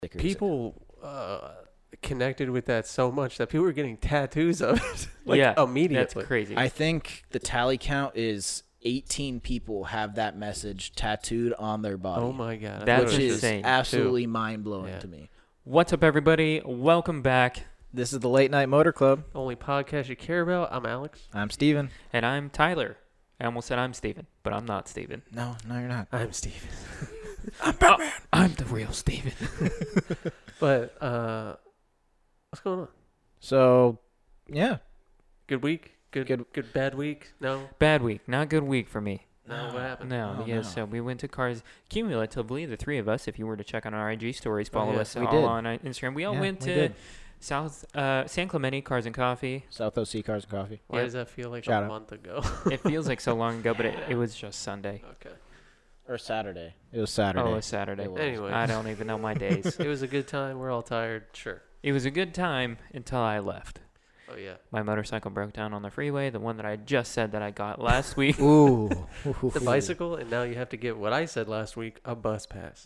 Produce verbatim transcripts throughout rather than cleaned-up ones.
stickers. People uh, connected with that so much that people were getting tattoos of it like yeah, immediately. That's crazy. I think the tally count is eighteen people have that message tattooed on their body. Oh my god, That's which insane, is absolutely too. mind-blowing Yeah. to me. What's up, everybody? Welcome back. This is the Late Night Motor Club. Only podcast you care about. I'm Alex. I'm Steven. And I'm Tyler. I almost said I'm Steven, but I'm not Steven. No, no, you're not. I'm Steven. I'm Batman. Oh, I'm the real Steven. But uh, what's going on? So, yeah. Good week. Good. Good- Good. Bad week. No. Bad week. Not good week for me. No. What happened? No, Oh, because no. uh, we went to cars cumulatively, the three of us. If you were to check on our I G stories, Oh, follow yeah. us We all did. on uh, Instagram. We all Yeah, went we to did. South uh, San Clemente Cars and Coffee. South O C Cars and Coffee. Why Yeah. does that feel like Shout a out. month ago? It feels like so long ago, but it, it was just Sunday. Okay. Or Saturday. It was Saturday. Oh, it was Saturday. It was. Anyway, I don't even know my days. it was a good time. We're all tired. Sure. It was a good time until I left. Oh yeah. My motorcycle broke down on the freeway, the one that I just said that I got last week. Ooh. The bicycle, and now you have to get what I said last week: a bus pass.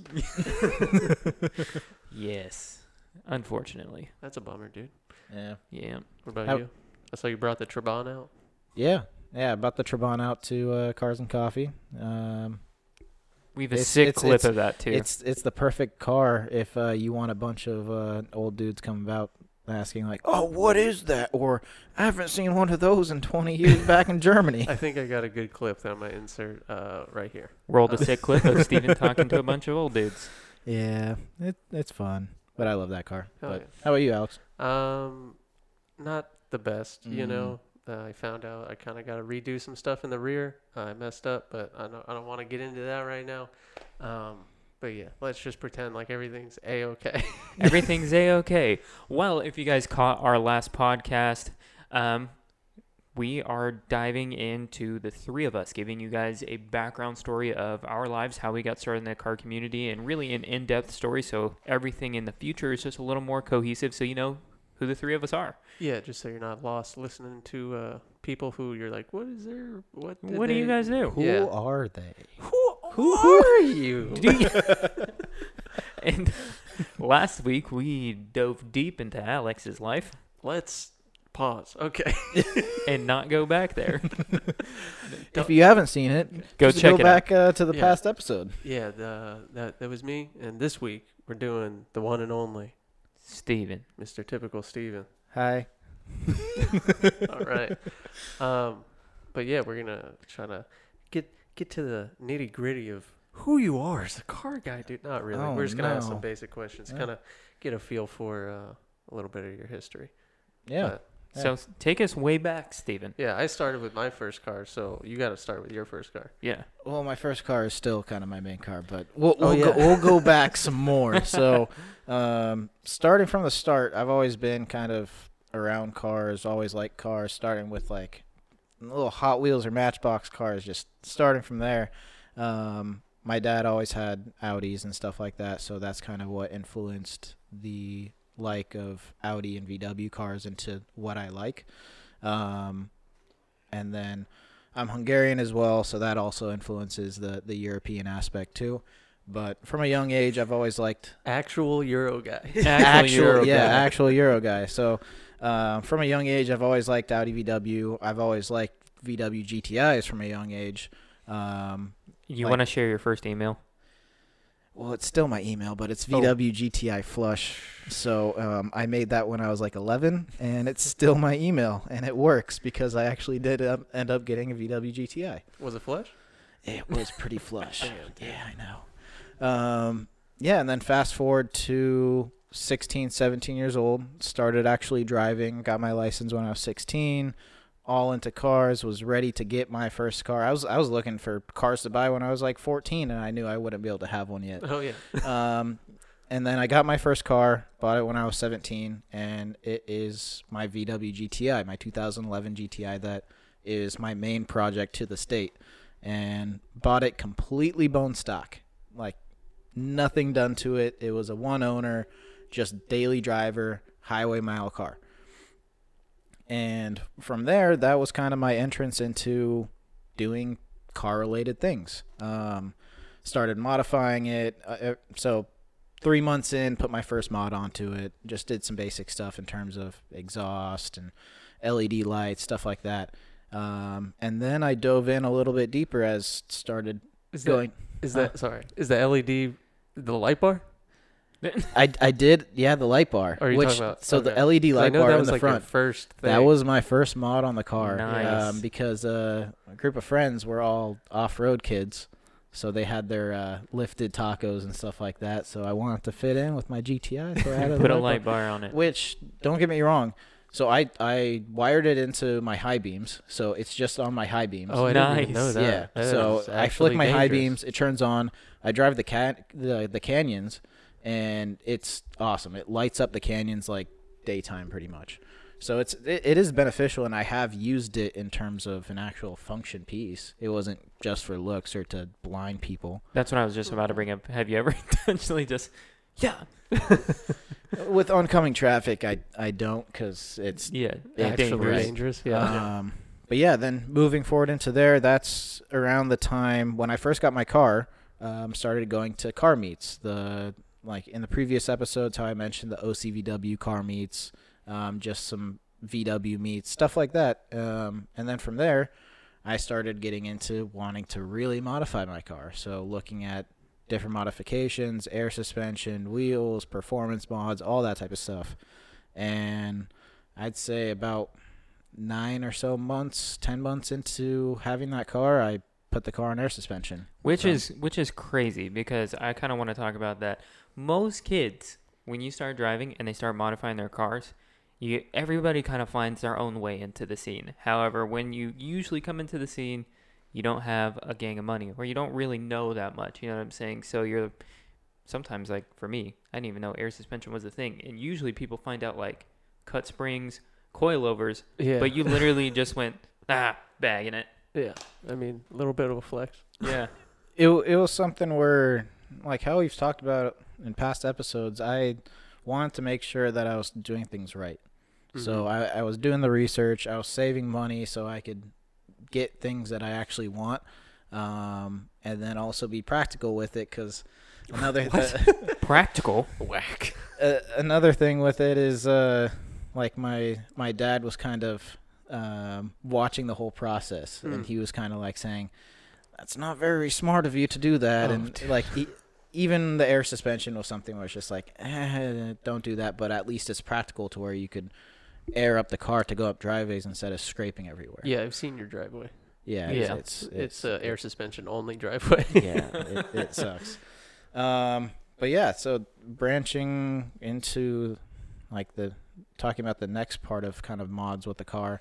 Yes. Unfortunately. That's a bummer, dude. Yeah. Yeah. What about How- you? I saw you brought the Trabant out. Yeah. Yeah, I brought the Trabant out to uh, Cars and Coffee. Um, We have a It's- sick it's- clip it's- of that, too. It's it's the perfect car if uh, you want a bunch of uh, old dudes coming about asking like, "Oh, what is that?" Or "I haven't seen one of those in twenty years back in Germany." I think I got a good clip that I'm gonna insert uh, right here. Rolled a sick clip of Steven talking to a bunch of old dudes. Yeah, it it's fun, but I love that car. Hell But how about you, Alex? Um, not the best, you Mm. know. Uh, I found out I kind of got to redo some stuff in the rear. Uh, I messed up, but I don't. I don't want to get into that right now. Um, but yeah, let's just pretend like everything's a-okay. Everything's a-okay. Well, if you guys caught our last podcast, um, we are diving into the three of us, giving you guys a background story of our lives, how we got started in the car community, and really an in-depth story. So everything in the future is just a little more cohesive, so you know who the three of us are. Yeah, just so you're not lost listening to uh, people who you're like, what is there? What? Did What do you they- guys do? Who Yeah. are they? Who, Who are you? Do you- And last week we dove deep into Alex's life Let's pause. Okay. and not go back there. If you haven't seen it, Go just check go it back uh, to the Yeah. past episode. Yeah, the, that that was me. And this week we're doing the one and only Steven. Mister Typical Steven. Hi. All right. Um, but yeah, we're gonna try to get get to the nitty gritty of who you are as a car guy, dude. Not really. Oh, we're just gonna ask no. some basic questions, Yeah. kind of get a feel for uh, a little bit of your history. Yeah. But, Yeah. So s- take us way back, Steven. yeah, I started with my first car, so you got to start with your first car. Yeah. Well, my first car is still kind of my main car, but we'll Oh, we'll, yeah. go, we'll go back some more. So, um, starting from the start, I've always been kind of around cars, always liked cars, starting with like little Hot Wheels or Matchbox cars, just starting from there. Um, my dad always had Audis and stuff like that, so that's kind of what influenced the like of Audi and V W cars into what I like. Um, and then I'm Hungarian as well, so that also influences the, the European aspect too. But from a young age, I've always liked Actual Euro guy. Actual Euro yeah, guy. actual Euro guy. So um, from a young age, I've always liked Audi V W. I've always liked V W G T Is from a young age. Um, You Like- want to share your first email? well, it's still my email, but it's Oh. V W G T I Flush. So um, I made that when I was like eleven, and it's still my email, and it works because I actually did um, end up getting a V W G T I. Was it flush? It was pretty flush. Damn, dude. Yeah, I know. Um, yeah, and then fast forward to sixteen, seventeen years old, started actually driving, got my license when I was sixteen, all into cars, was ready to get my first car. I was I was looking for cars to buy when I was like fourteen, and I knew I wouldn't be able to have one yet. Oh yeah. Um, and then I got my first car, bought it when I was seventeen, and it is my V W G T I, my two thousand eleven G T I that is my main project to the state. And bought it completely bone stock, like nothing done to it. It was a one owner, just daily driver, highway mile car. And from there, that was kind of my entrance into doing car related things. Um, started modifying it. Uh, so three months in, put my first mod onto it. Just did some basic stuff in terms of exhaust and L E D lights, stuff like that. Um, and then I dove in a little bit deeper as started Is going. that, is huh? that sorry? Is the L E D the light bar? I, I did, yeah, the light bar. Or are you which, talking about- so the okay. L E D 'Cause I light know bar that in was the like your front. first thing. That was my first mod on the car. Nice. Um, because uh, a group of friends were all off-road kids, so they had their uh, lifted tacos and stuff like that. So I wanted to fit in with my G T I, so I had Put a bar. light bar on it. Which, don't get me wrong, so I I wired it into my high beams, so it's just on my high beams. Oh, I didn't even know Nice. that. Yeah, That so is I flick actually my high dangerous. beams, it turns on. I drive the cat the the canyons, and it's awesome. It lights up the canyons like daytime, pretty much. So it's it, it is beneficial, and I have used it in terms of an actual function piece. It wasn't just for looks or to blind people. That's what I was just about to bring up. Have you ever intentionally just, yeah, With oncoming traffic, I I don't, because it's yeah, Yeah, Actually dangerous. dangerous. Yeah. Um, but yeah, then moving forward into there, that's around the time when I first got my car. Um, started going to car meets. The like in the previous episodes, how I mentioned the O C V W car meets, um, just some V W meets, stuff like that. Um, and then from there, I started getting into wanting to really modify my car. So looking at different modifications, air suspension, wheels, performance mods, all that type of stuff. And I'd say about nine or so months, ten months into having that car, I put the car on air suspension. which So- is which is crazy because I kind of want to talk about that. Most kids, when you start driving and they start modifying their cars, you everybody kind of finds their own way into the scene. However, when you usually come into the scene, you don't have a gang of money or you don't really know that much. You know what I'm saying? So you're sometimes like for me, I didn't even know air suspension was a thing, and usually people find out like cut springs, coilovers, yeah. but you literally just went ah bagging it. Yeah. I mean, a little bit of a flex. Yeah. It it was something where, like how we've talked about in past episodes, I wanted to make sure that I was doing things right. So Mhm. I, I was doing the research. I was saving money so I could get things that I actually want, um, and then also be practical with it. Because another Practical. whack. uh, another thing with it is uh, like my my dad was kind of um, watching the whole process, Mm. and he was kind of like saying, "That's not very smart of you to do that," Oh, and dude. like. E- Even the air suspension was something where it's just like, eh, don't do that. But at least it's practical to where you could air up the car to go up driveways instead of scraping everywhere. Yeah, I've seen your driveway. Yeah. Yeah. It's, it's, It's uh, air suspension only driveway. yeah, it, it sucks. Um, but yeah, so branching into like the talking about the next part of kind of mods with the car,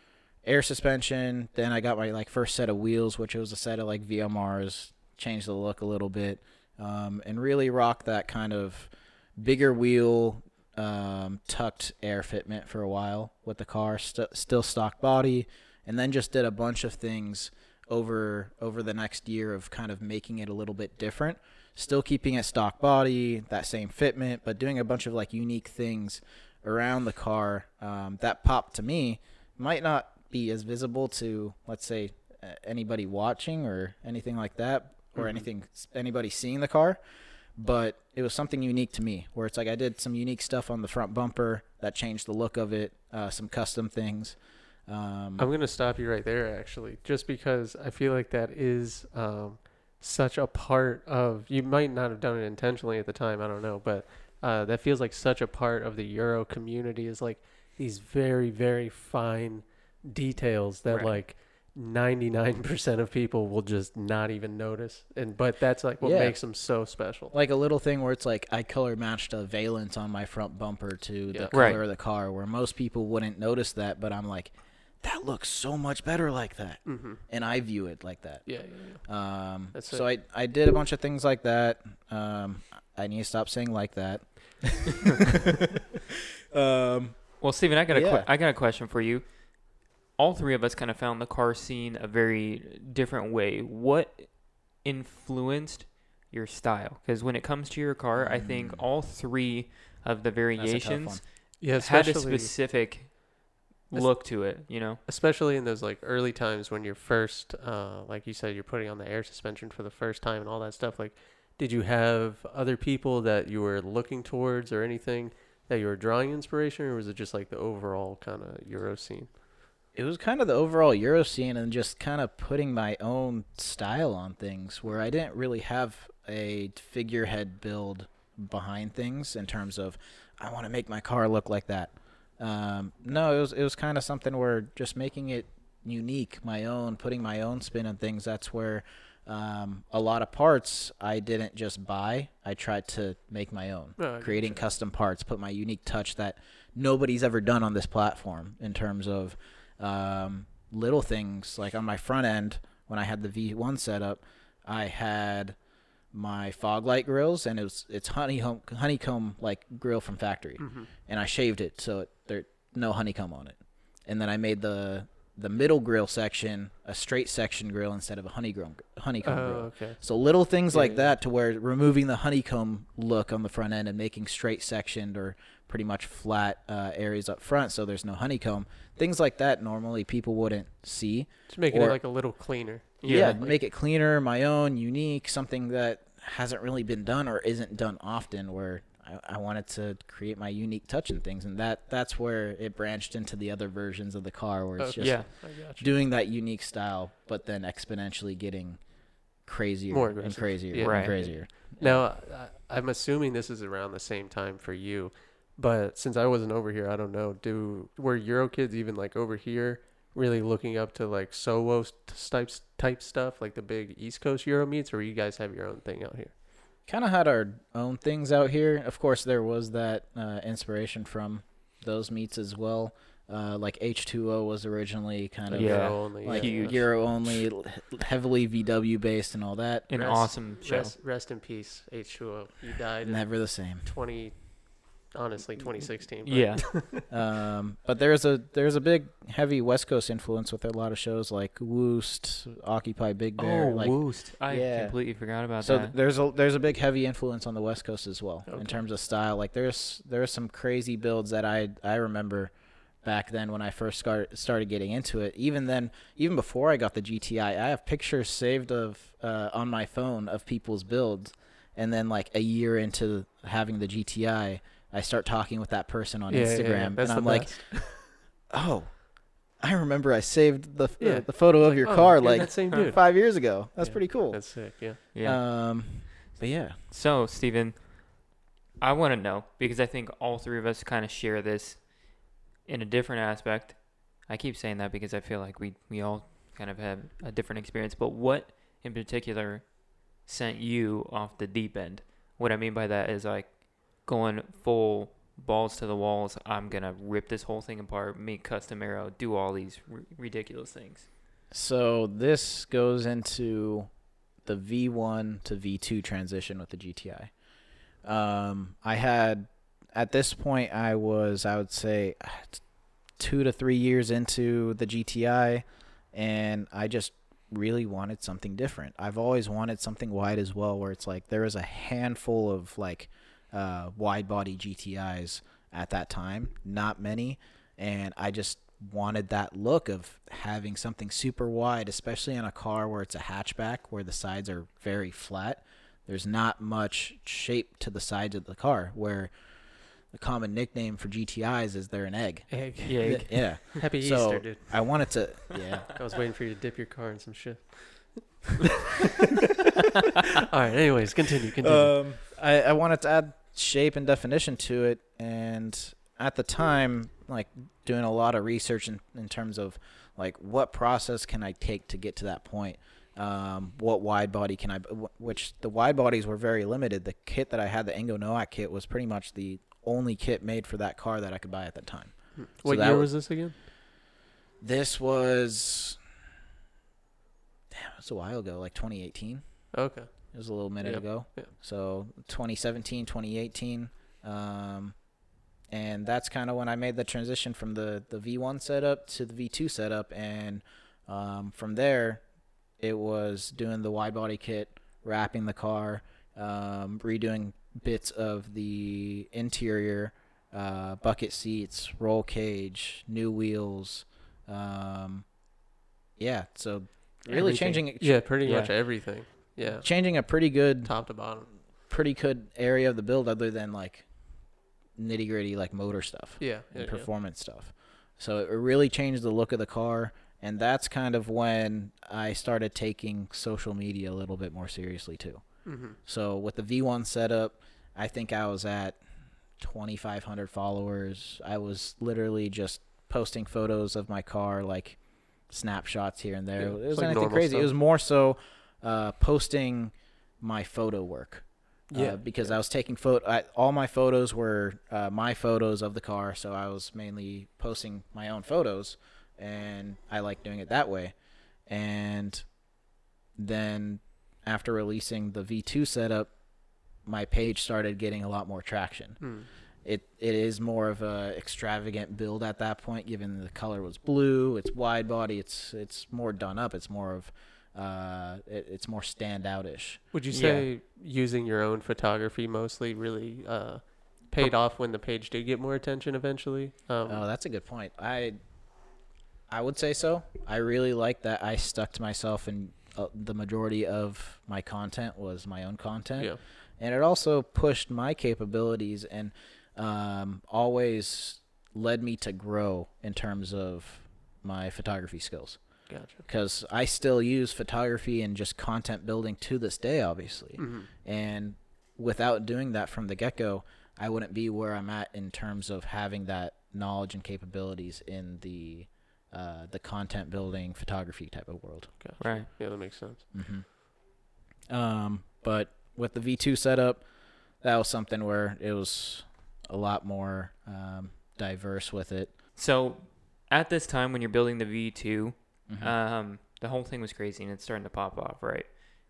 air suspension. Then I got my like first set of wheels, which was a set of like V M Rs, changed the look a little bit, um, and really rock that kind of bigger wheel, um, tucked air fitment for a while with the car, st- still stock body, and then just did a bunch of things over over the next year of kind of making it a little bit different, still keeping it stock body, that same fitment, but doing a bunch of like unique things around the car um, that popped to me. Might not be as visible to, let's say, uh, anybody watching or anything like that, or Mhm. anything anybody seeing the car, but it was something unique to me where it's like I did some unique stuff on the front bumper that changed the look of it, uh, some custom things. Um, I'm gonna stop you right there, actually, just because I feel like that is um, such a part of. You might not have done it intentionally at the time, I don't know, but uh, that feels like such a part of the Euro community. Is like these very, very fine details that Right. like ninety-nine percent of people will just not even notice, and but that's like what Yeah. makes them so special. like a little thing where it's like I color matched a valence on my front bumper to the Yeah. color Right. of the car, where most people wouldn't notice that, but I'm like, that looks so much better like that, Mm-hmm. and I view it like that. Yeah, yeah, yeah. Um, That's so I, I did a bunch of things like that. Um, I need to stop saying like that. um, Well, Steven, I got a que- Yeah. I got a question for you. All three of us kind of found the car scene a very different way. What influenced your style? Because when it comes to your car, I think Mm. all three of the that's a tough one. variations Yeah, had a especially specific Es- look to it. You know, especially in those like early times when you're first uh like you said, you're putting on the air suspension for the first time and all that stuff. Like did you have other people that you were looking towards or anything that you were drawing inspiration, or was it just like the overall kind of Euro scene? It was kind of the overall Euro scene and just kind of putting my own style on things where I didn't really have a figurehead build behind things in terms of I want to make my car look like that. Um, no, it was it was kind of something where just making it unique, my own, putting my own spin on things. That's where um, a lot of parts I didn't just buy. I tried to make my own, Oh, I creating gotcha. custom parts, put my unique touch that nobody's ever done on this platform in terms of um, little things. Like on my front end, when I had the V one setup, I had my fog light grills, and it was it's honeycomb honeycomb like grill from factory, Mhm. and I shaved it so it, there no honeycomb on it, and then I made the the middle grill section a straight section grill instead of a honeycomb honeycomb Oh, grill. okay. So little things Yeah, like yeah. that to where removing the honeycomb look on the front end and making straight sectioned or pretty much flat uh, areas up front so there's no honeycomb. Things like that normally people wouldn't see. Just making Or- it like a little cleaner. Yeah, like- make it cleaner, my own, unique, something that hasn't really been done or isn't done often where I, I wanted to create my unique touch in things. And that that's where it branched into the other versions of the car where it's Okay. just Yeah. I gotcha. doing that unique style, but then exponentially getting crazier More and aggressive. crazier Yeah. and Right. crazier. Now, I, I'm assuming this is around the same time for you, but since I wasn't over here, I don't know. Do were Euro kids even like over here really looking up to like Solo type type stuff, like the big East Coast Euro meets, or you guys have your own thing out here? Kind of had our own things out here. Of course, there was that uh, inspiration from those meets as well. Uh, like H two O was originally kind of Yeah. Euro only, like yeah. Huge. Euro only, l- heavily V W based and all that. An Rest- awesome show. Rest, rest in peace, H two O. He died in Never the same. twenty, honestly, twenty sixteen. But Yeah. Um, but there's a there's a big heavy West Coast influence with a lot of shows like Woost, Occupy Big Bear. Oh, like, Woost. I yeah. completely forgot about so that. there's a there's a big heavy influence on the West Coast as well Okay. in terms of style. Like there's there's some crazy builds that I I remember back then when I first start, started getting into it. Even then, even before I got the G T I, I have pictures saved of uh, on my phone of people's builds. And then like a year into having the G T I, I start talking with that person on Yeah, yeah, yeah. Instagram, That's and I'm the like, best. oh, I remember I saved the Yeah. the photo of your Oh, car you're like that same dude. five years ago. That's Yeah. pretty cool. That's sick. Yeah. Yeah. Um, but yeah, So, Steven, I want to know because I think all three of us kind of share this in a different aspect. I keep saying that because I feel like we, we all kind of have a different experience. But what in particular sent you off the deep end? What I mean by that is like going full balls to the walls. I'm going to rip this whole thing apart, make custom aero, do all these r- ridiculous things. so this goes into the V one to V two transition with the G T I. Um, I had at this point I was I would say two to three years into the G T I, and I just really wanted something different. I've always wanted something wide as well, where it's like there was a handful of like uh, wide body G T Is at that time, not many, and I just wanted that look of having something super wide, especially in a car where it's a hatchback where the sides are very flat. There's not much shape to the sides of the car, where the common nickname for G T Is is they're an egg. Egg. Yeah. Yeah. Happy So- Easter, dude. I wanted to, yeah. I was waiting for you to dip your car in some shit. All right. Anyways, continue. Continue. Um, I, I wanted to add shape and definition to it, and at the time, like doing a lot of research in, in terms of like what process can I take to get to that point. Um, what wide body can I? wh- Which the wide bodies were very limited. The kit that I had, the Engo Noack kit, was pretty much the only kit made for that car that I could buy at the time. what that year wa- was this again? This was, damn, it was a while ago, like twenty eighteen. Okay. It was a little minute Yep, ago. yep. So twenty seventeen, twenty eighteen. Um, and that's kind of when I made the transition from the, the V one setup to the V two setup. And um, from there, it was doing the wide body kit, wrapping the car, um, redoing bits of the interior, uh, bucket seats, roll cage, new wheels. Um, yeah, so really Everything. changing it. Yeah, pretty Yeah. much everything. Yeah. changing a pretty good, Top to bottom. pretty good area of the build, other than like nitty gritty like motor stuff Yeah. and yeah, performance stuff. So it really changed the look of the car, and that's kind of when I started taking social media a little bit more seriously too. yeah. Mm-hmm. So with the V one setup, I think I was at twenty-five hundred followers. I was literally just posting photos of my car, like snapshots here and there. Yeah, it it's was like anything normal crazy. stuff. It was more so uh, posting my photo work. Yeah. Uh, because yeah. I was taking photo. I, all my photos were uh, my photos of the car, so I was mainly posting my own photos, and I like doing it that way. And then after releasing the V two setup, my page started getting a lot more traction. Hmm. It it is more of a extravagant build at that point, given the color was blue. It's wide body. It's it's more done up. It's more of uh, it, it's more standout-ish. Would you Yeah. say using your own photography mostly really uh, paid off when the page did get more attention eventually? Um, Oh, that's a good point. I I would say so. I really like that I stuck to myself, and uh, the majority of my content was my own content. yeah. And it also pushed my capabilities and um, always led me to grow in terms of my photography skills. Gotcha. Because I still use photography and just content building to this day, obviously. Mm-hmm. And without doing that from the get-go, I wouldn't be where I'm at in terms of having that knowledge and capabilities in the uh, the content building photography type of world. Gotcha. Right. Yeah, that makes sense. Mm-hmm. Um, but with the V two setup, that was something where it was a lot more um, diverse with it. So at this time when you're building the V two, Mhm. um, the whole thing was crazy and it's starting to pop off, right?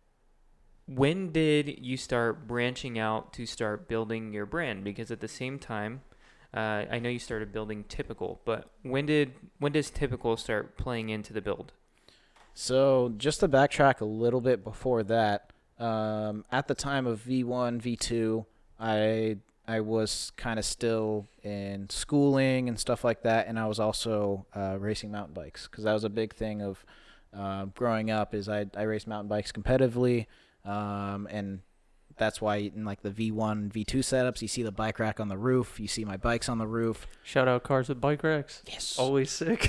When did you start branching out to start building your brand? Because at the same time, uh, I know you started building Typical, but when did when does Typical start playing into the build? So just to backtrack a little bit before that, um, at the time of V one, V two, I I was kind of still in schooling and stuff like that, and I was also uh, racing mountain bikes, because that was a big thing of uh, growing up. Is I I raced mountain bikes competitively, um, and that's why in like the V one, V two setups, you see the bike rack on the roof, you see my bikes on the roof. Shout out Cars with Bike Racks. Yes. Always sick.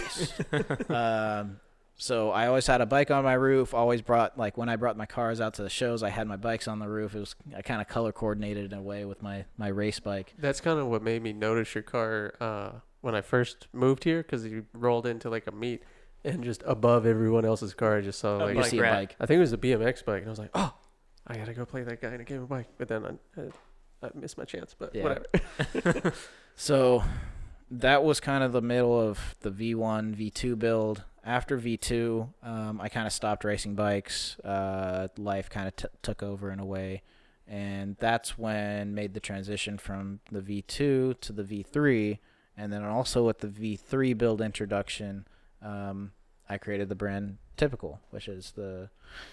um, so I always had a bike on my roof. Always brought, like when I brought my cars out to the shows, I had my bikes on the roof. It was, I kind of color coordinated in a way with my, my race bike. That's kind of what made me notice your car uh, when I first moved here, because you rolled into like a meet, and just above everyone else's car, I just saw A like You bike see a rack. bike. I think it was a B M X bike, and I was like, oh, I gotta go play that guy in a game of bike. But then I, I, I missed my chance. But Yeah. whatever. So that was kind of the middle of the V one, V two build. After V two, um, I kind of stopped racing bikes. Uh, life kind of t- took over in a way. And that's when made the transition from the V two to the V three. And then also with the V three build introduction, um, I created the brand Typical, which is the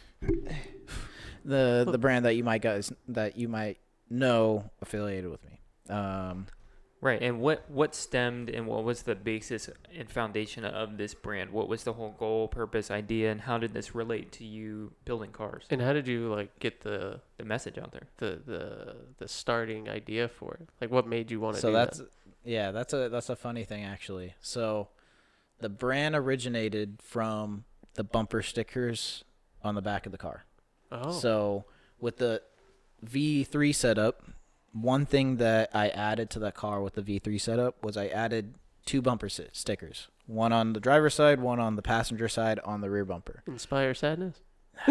the the brand that you might guys that you might know affiliated with me. Um, Right. And what, what stemmed and what was the basis and foundation of this brand? What was the whole goal, purpose, idea, and how did this relate to you building cars? And how did you like get the The message out there. the the the starting idea for it? Like, what made you want to so do that's that? yeah, that's a that's a funny thing actually. So the brand originated from the bumper stickers on the back of the car. Oh, So with the V three setup, one thing that I added to that car with the V three setup was I added two bumper si- stickers. One on the driver's side, one on the passenger side on the rear bumper. Inspire Sadness.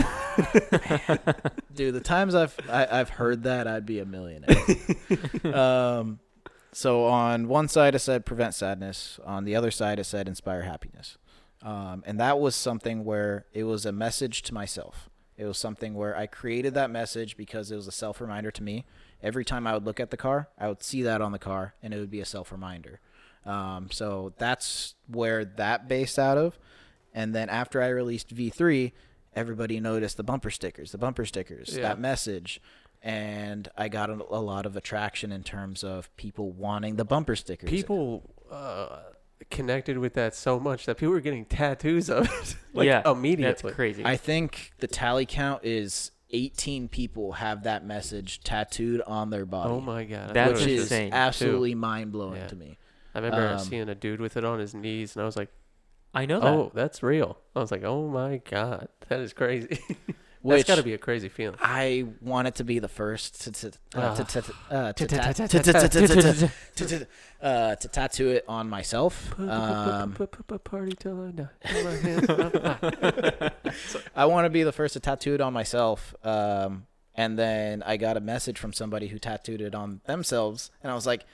Dude, the times I've I, I've heard that, I'd be a millionaire. um, so on one side it said prevent sadness. On the other side it said inspire happiness. Um, and that was something where it was a message to myself. It was something where I created that message because it was a self reminder to me. Every time I would look at the car, I would see that on the car, and it would be a self reminder. Um, so that's where that based out of. And then after I released V three, everybody noticed the bumper stickers, the bumper stickers, Yeah. that message. And I got a, a lot of attraction in terms of people wanting the bumper stickers. People uh, connected with that so much that people were getting tattoos of it, like yeah, immediately. That's crazy. I think the tally count is eighteen people have that message tattooed on their body. Oh my god, That's which is insane, absolutely mind blowing Yeah. to me. I remember um, seeing a dude with it on his knees, and I was like, I know that. "Oh, that's real." I was like, "Oh my god, that is crazy." Which That's got to be a crazy feeling. I want it to be the first to to Ah. uh, to to uh, to ta- to- to- to- to- to- to- to- uh, to tattoo it on myself. Um, Party till I die. Put my hands up high. I want to be the first to tattoo it on myself. Um, and then I got a message from somebody who tattooed it on themselves, and I was like,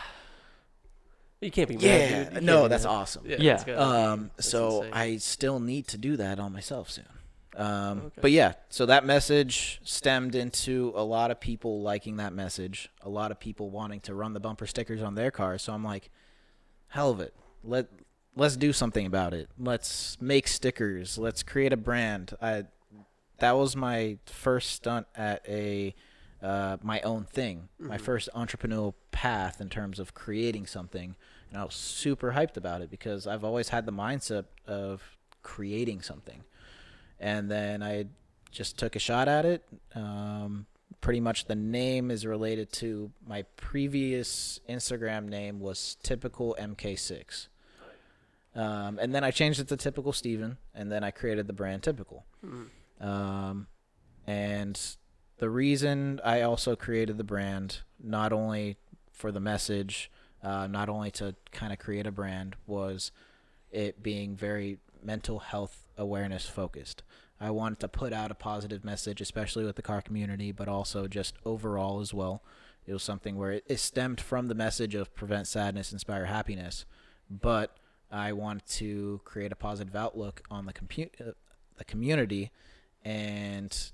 You can't be mad, "Yeah, dude. You can't no, be that's mad. awesome." Yeah. it's gotta be- Um, that's so insane. I still need to do that on myself soon. Um, Okay. But yeah, so that message stemmed into a lot of people liking that message, a lot of people wanting to run the bumper stickers on their cars. So I'm like, hell of it. Let let's do something about it. Let's make stickers. Let's create a brand. I that was my first stunt at a uh, my own thing, my Mhm. first entrepreneurial path in terms of creating something, and I was super hyped about it because I've always had the mindset of creating something. And then I just took a shot at it. Um, pretty much the name is related to my previous Instagram name was Typical M K six. Um, and then I changed it to Typical Steven, and then I created the brand Typical. Mm. Um, and the reason I also created the brand, not only for the message, uh, not only to kind of create a brand, was it being very mental health awareness focused. I wanted to put out a positive message, especially with the car community, but also just overall as well. It was something where it, it stemmed from the message of prevent sadness, inspire happiness, but I wanted to create a positive outlook on the compu- uh, the community and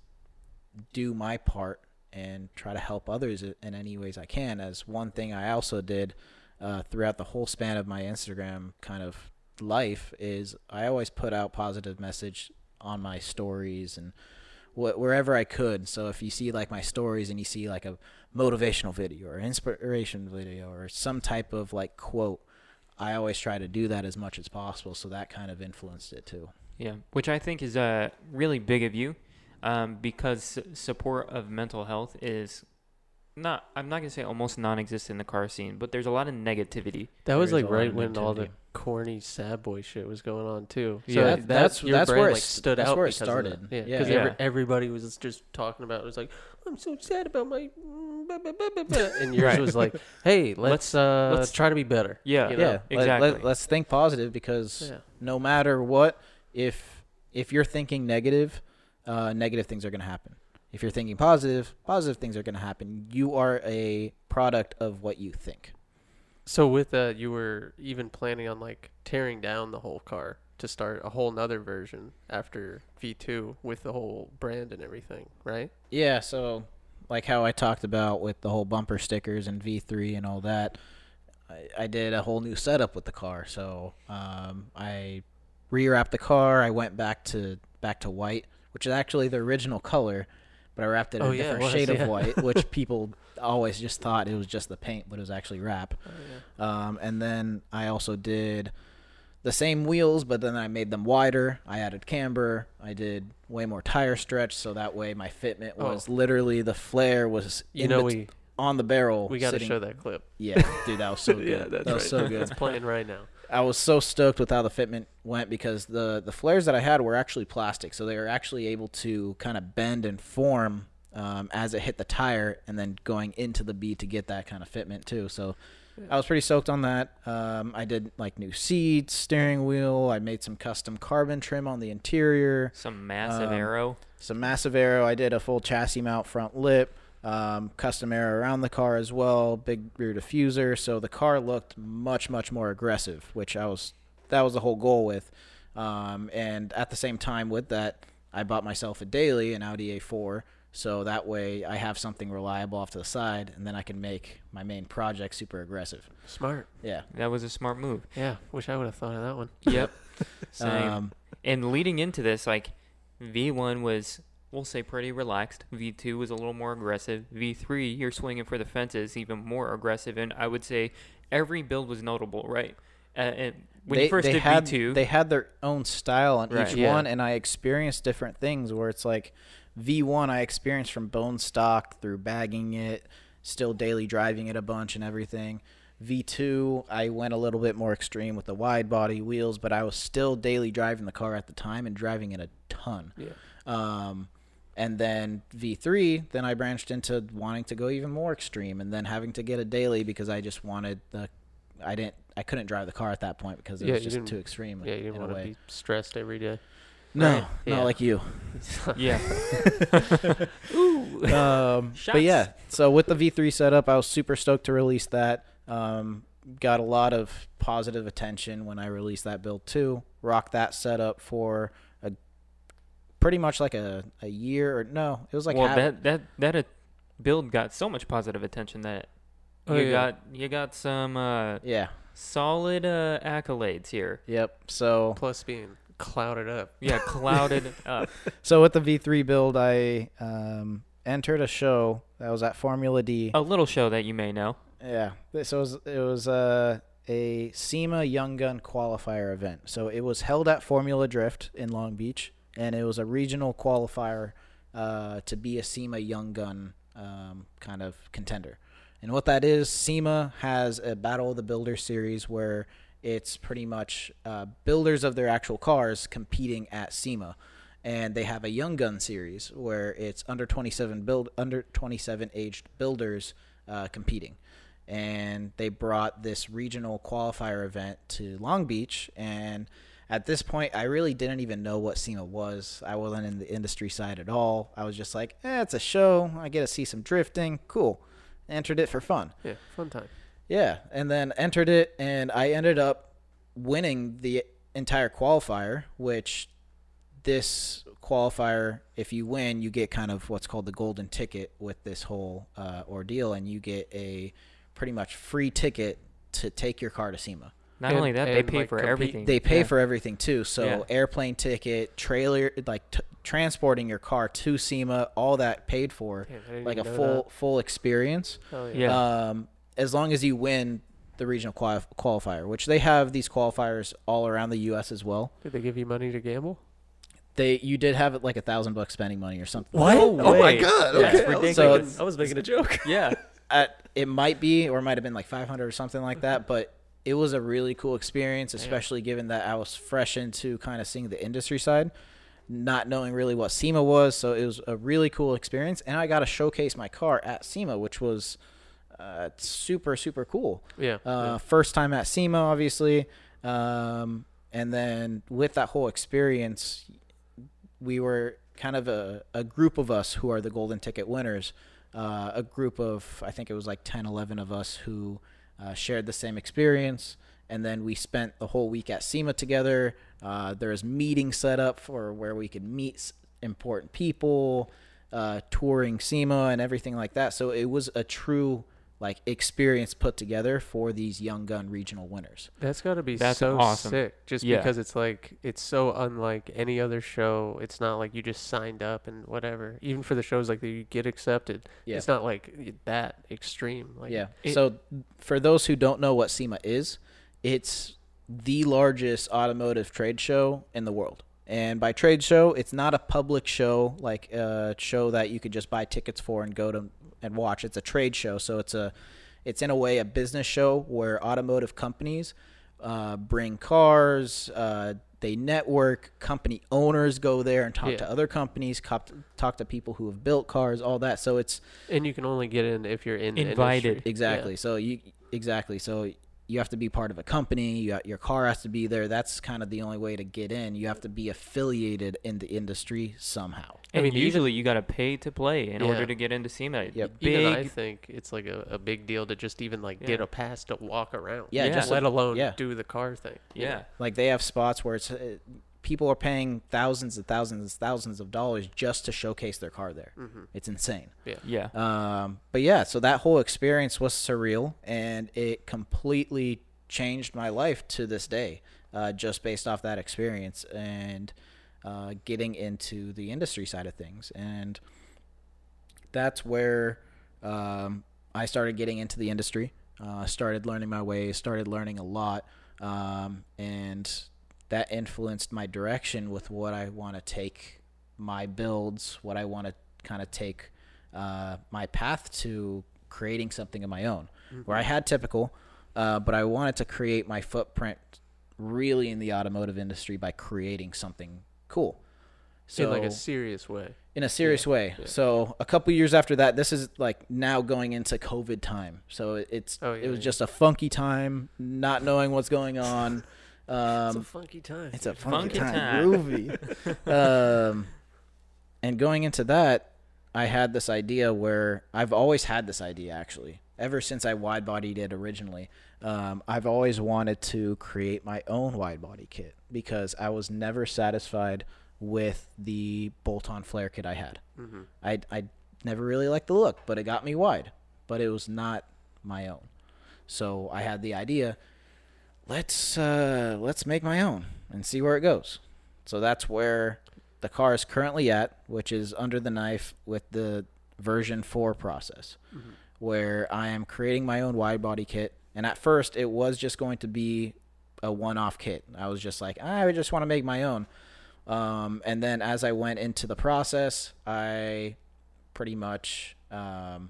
do my part and try to help others in any ways I can. As one thing I also did uh, throughout the whole span of my Instagram kind of life is I always put out positive message on my stories and wh- wherever I could. So if you see like my stories and you see like a motivational video or inspiration video or some type of like quote, I always try to do that as much as possible. So that kind of influenced it too. Yeah, which I think is uh, really big of you, um, because s- support of mental health is not, I'm not going to say almost non-existent in the car scene, but there's a lot of negativity. That was There's like a lot right of when all the negativity. corny sad boy shit was going on too. Yeah, So that- that- that's- your that's brand, where it like, s- stood that's out where it because of started. that. Yeah, Yeah. because Yeah. everybody was just talking about it. It was like, I'm so sad about my, mm, blah, blah, blah, blah, blah," and yours Right. was like, hey, let's, Let's- uh, let's- try to be better. Yeah, you know? Yeah, let- exactly. Let, let's think positive because Yeah. no matter what, if if you're thinking negative, uh, negative things are going to happen. If you're thinking positive, positive things are going to happen. You are a product of what you think. So with that, you were even planning on like tearing down the whole car to start a whole nother version after V two with the whole brand and everything, right? Yeah, so like how I talked about with the whole bumper stickers and V three and all that, I, I did a whole new setup with the car. So um, I rewrapped the car. I went back to back to white, which is actually the original color, but I wrapped it in Oh, a yeah, it different was, shade yeah. of white, which people always just thought it was just the paint, but it was actually wrap. Oh, yeah. Um, and then I also did the same wheels, but then I made them wider. I added camber. I did way more tire stretch, so that way my fitment was Oh. literally the flare was You in know, bet- we on the barrel. we got to sitting- show that clip. Yeah, dude, that was so good. Yeah, that's that was right. so good. It's playing right now. I was so stoked with how the fitment went because the the flares that I had were actually plastic, so they were actually able to kind of bend and form um, as it hit the tire, and then going into the B to get that kind of fitment too. So Yeah. I was pretty stoked on that. Um, I did like new seats, steering wheel. I made some custom carbon trim on the interior, Some massive Um, arrow. some massive aero. I did a full chassis mount front lip. Um, custom aero around the car as well, big rear diffuser. So the car looked much, much more aggressive, which I was, that was the whole goal with. Um, and at the same time with that, I bought myself a daily, an Audi A four. So that way I have something reliable off to the side, and then I can make my main project super aggressive. Smart. Yeah. That was a smart move. Yeah. Wish I would have thought of that one. Yep. Same. Um, And leading into this, like, V one was, we'll say, pretty relaxed. V two was a little more aggressive. V three, you're swinging for the fences, even more aggressive. And I would say every build was notable, right? Uh, and when they, you first they did had, V two, they had their own style on Right. each Yeah. one, and I experienced different things where it's like V one I experienced from bone stock through bagging it, still daily driving it a bunch and everything. V two, I went a little bit more extreme with the wide body wheels, but I was still daily driving the car at the time and driving it a ton. Yeah. Um, and then V three, then I branched into wanting to go even more extreme and then having to get a daily because I just wanted the, I didn't, I couldn't drive the car at that point because it Yeah, was you just didn't- too extreme. Yeah, you didn't in a want to way. be stressed every day. No, Right. not Yeah. like you. Yeah. Ooh. Um, Shots. but yeah, so with the V three setup, I was super stoked to release that. Um, got a lot of positive attention when I released that build too. Rocked that setup for a pretty much like a, a year or no, it was like well, half, that that that uh, build got so much positive attention that Oh, you yeah. got you got some uh, yeah, solid uh, accolades here. yep. So Plus being clouded up. Yeah, clouded up. so with the V three build, I um, entered a show that was at Formula D. A little show that you may know. Yeah, so it was it was uh, a SEMA Young Gun qualifier event. So it was held at Formula Drift in Long Beach, and it was a regional qualifier uh, to be a SEMA Young Gun um, kind of contender. And what that is, SEMA has a Battle of the Builders series where it's pretty much uh, builders of their actual cars competing at SEMA. And they have a Young Gun series where it's under twenty-seven build under twenty-seven aged builders uh, competing. And they brought this regional qualifier event to Long Beach. And at this point, I really didn't even know what SEMA was. I wasn't in the industry side at all. I was just like, eh, it's a show. I get to see some drifting. Cool. Entered it for fun. Yeah, fun time. Yeah, and then entered it, and I ended up winning the entire qualifier, which this qualifier, if you win, you get kind of what's called the golden ticket with this whole uh, ordeal, and you get a pretty much free ticket to take your car to SEMA. Not And- only that, they and, pay like, for compete- everything. They pay Yeah. for everything too, so Yeah. airplane ticket, trailer, like t- transporting your car to SEMA, all that paid for, Yeah, I didn't like a even know full full experience. that. Oh, yeah. Yeah. Um, as long as you win the regional quali- qualifier, which they have these qualifiers all around the U S as well. Did they give you money to gamble? They you did have like a thousand bucks spending money or something. What? Oh my way. god! That's Okay, I was, ridiculous. making, I was making a joke. Yeah. At, it might be or it might have been like five hundred or something like that, but it was a really cool experience, especially given that I was fresh into kind of seeing the industry side, not knowing really what SEMA was. So it was a really cool experience, and I got to showcase my car at SEMA, which was uh, super super cool. Yeah. Uh, first time at SEMA, obviously. Um, and then with that whole experience, we were kind of a, a group of us who are the golden ticket winners. Uh, a group of, I think it was like ten, eleven of us who uh, shared the same experience. And then we spent the whole week at SEMA together. Uh, there's meetings set up for where we could meet s- important people, uh, touring SEMA and everything like that. So it was a true like experience put together for these Young Gun regional winners. That's got to be That's so awesome. sick. Just Yeah. because it's like it's so unlike any other show. It's not like you just signed up and whatever. Even for the shows like that you get accepted, Yeah. it's not like that extreme. Like Yeah. it- So for those who don't know what SEMA is, it's the largest automotive trade show in the world. And by trade show, it's not a public show like a show that you could just buy tickets for and go to and watch. It's a trade show, so it's a it's in a way a business show where automotive companies uh, bring cars, uh, they network, company owners go there and talk Yeah. to other companies, cop, talk to people who have built cars, all that. So it's and you can only get in if you're in the Invited. industry. Exactly. So you exactly. So you have to be part of a company. You got, your car has to be there. That's kind of the only way to get in. You have to be affiliated in the industry somehow. And I mean, even- usually you got to pay to play in Yeah. order to get into SEMA. Yep. Big. Even I think it's like a, a big deal to just even like get Yeah. a pass to walk around. Yeah, Yeah. just Let alone yeah. do the car thing. you yeah. know? Like they have spots where it's uh, people are paying thousands and thousands and thousands of dollars just to showcase their car there. Mhm. It's insane. Yeah. Um, but yeah, so that whole experience was surreal, and it completely changed my life to this day, uh, just based off that experience and uh, getting into the industry side of things. And that's where um, I started getting into the industry, uh, started learning my ways, started learning a lot, um, and that influenced my direction with what I want to take my builds, what I want to kind of take uh, my path to creating something of my own, mm-hmm. where I had typical, uh, but I wanted to create my footprint really in the automotive industry by creating something cool. So in like a serious way. In a serious yeah. way. Yeah. So a couple years after that, this is like now going into COVID time. So it's oh, yeah, it was yeah. just a funky time, not knowing what's going on. Um, it's a funky time. It's a funky, funky time. time. Groovy. um, and going into that, I had this idea where I've always had this idea actually. Ever since I wide bodied it originally, um, I've always wanted to create my own wide body kit because I was never satisfied with the bolt-on flare kit I had. Mm-hmm. I I never really liked the look, but it got me wide, but it was not my own. So I had the idea, let's uh, let's make my own and see where it goes. So that's where the car is currently at, which is under the knife with the version four process, mm-hmm. where I am creating my own wide body kit. And at first, it was just going to be a one-off kit. I was just like, I just want to make my own. Um, and then as I went into the process, I pretty much, um,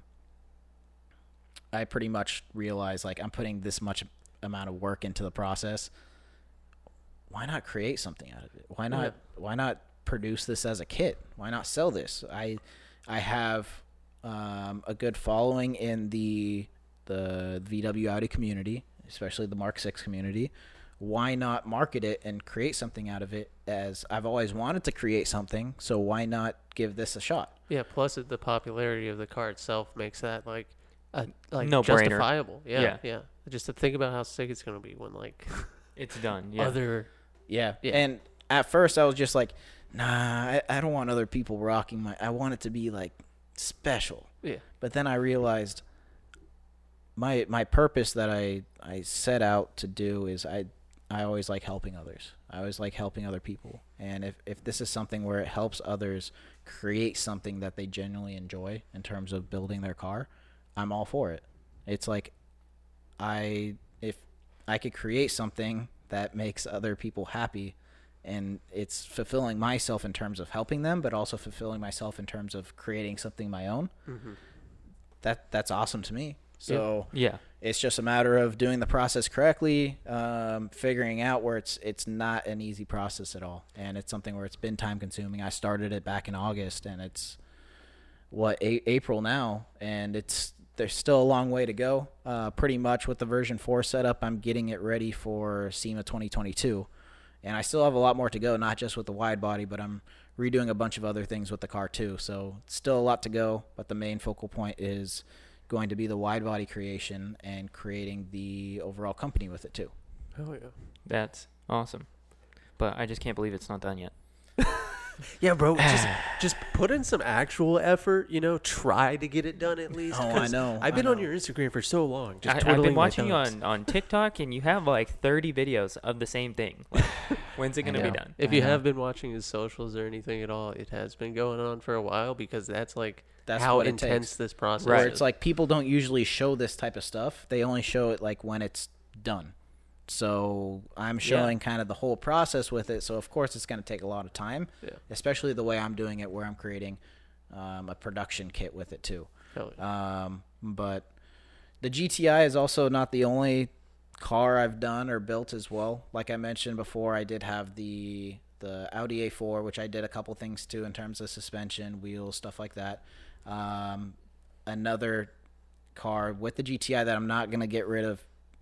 I pretty much realized like I'm putting this much amount of work into the process. Why not create something out of it? Why not, yeah. why not produce this as a kit? Why not sell this? I, I have, um, a good following in the, the V W Audi community, especially the Mark six community. Why not market it and create something out of it, as I've always wanted to create something, so why not give this a shot? Yeah, plus it, the popularity of the car itself makes that like a, like no justifiable. Yeah, yeah, yeah. Just to think about how sick it's going to be when like it's done. Yeah. Other yeah. yeah. And at first I was just like, nah, I, I don't want other people rocking my I want it to be like special. Yeah. But then I realized my my purpose that I I set out to do is I I always like helping others. I always like helping other people. And if, if this is something where it helps others create something that they genuinely enjoy in terms of building their car, I'm all for it. It's like I if I could create something that makes other people happy, and it's fulfilling myself in terms of helping them, but also fulfilling myself in terms of creating something my own, mm-hmm. that that's awesome to me. So yeah. It's just a matter of doing the process correctly, um, figuring out where it's it's not an easy process at all, and it's something where it's been time consuming. I started it back in August, and it's what a- April now, and it's there's still a long way to go. Uh, pretty much with the version four setup, I'm getting it ready for SEMA twenty twenty-two, and I still have a lot more to go, not just with the wide body, but I'm redoing a bunch of other things with the car too. So still a lot to go, but the main focal point is going to be the wide body creation and creating the overall company with it too. Oh yeah, that's awesome. But I just can't believe it's not done yet. Yeah, bro, just just put in some actual effort. You know, try to get it done at least. Oh, I know. I've been I know. on your Instagram for so long. Just I, twiddling I've been my watching you thumbs. on, on TikTok, and you have like thirty videos of the same thing. Like, when's it gonna be done? If I you know. have been watching his socials or anything at all, it has been going on for a while, because that's like That's how what it intense takes. this process Where is. it's like people don't usually show this type of stuff. They only show it like when it's done. So I'm showing yeah. kind of the whole process with it. So of course it's going to take a lot of time, yeah. especially the way I'm doing it, where I'm creating um, a production kit with it too. Yeah. Um, but the G T I is also not the only car I've done or built as well. Like I mentioned before, I did have the the Audi A four, which I did a couple things too in terms of suspension, wheels, stuff like that. Um, another car with the G T I that I'm not going to get rid of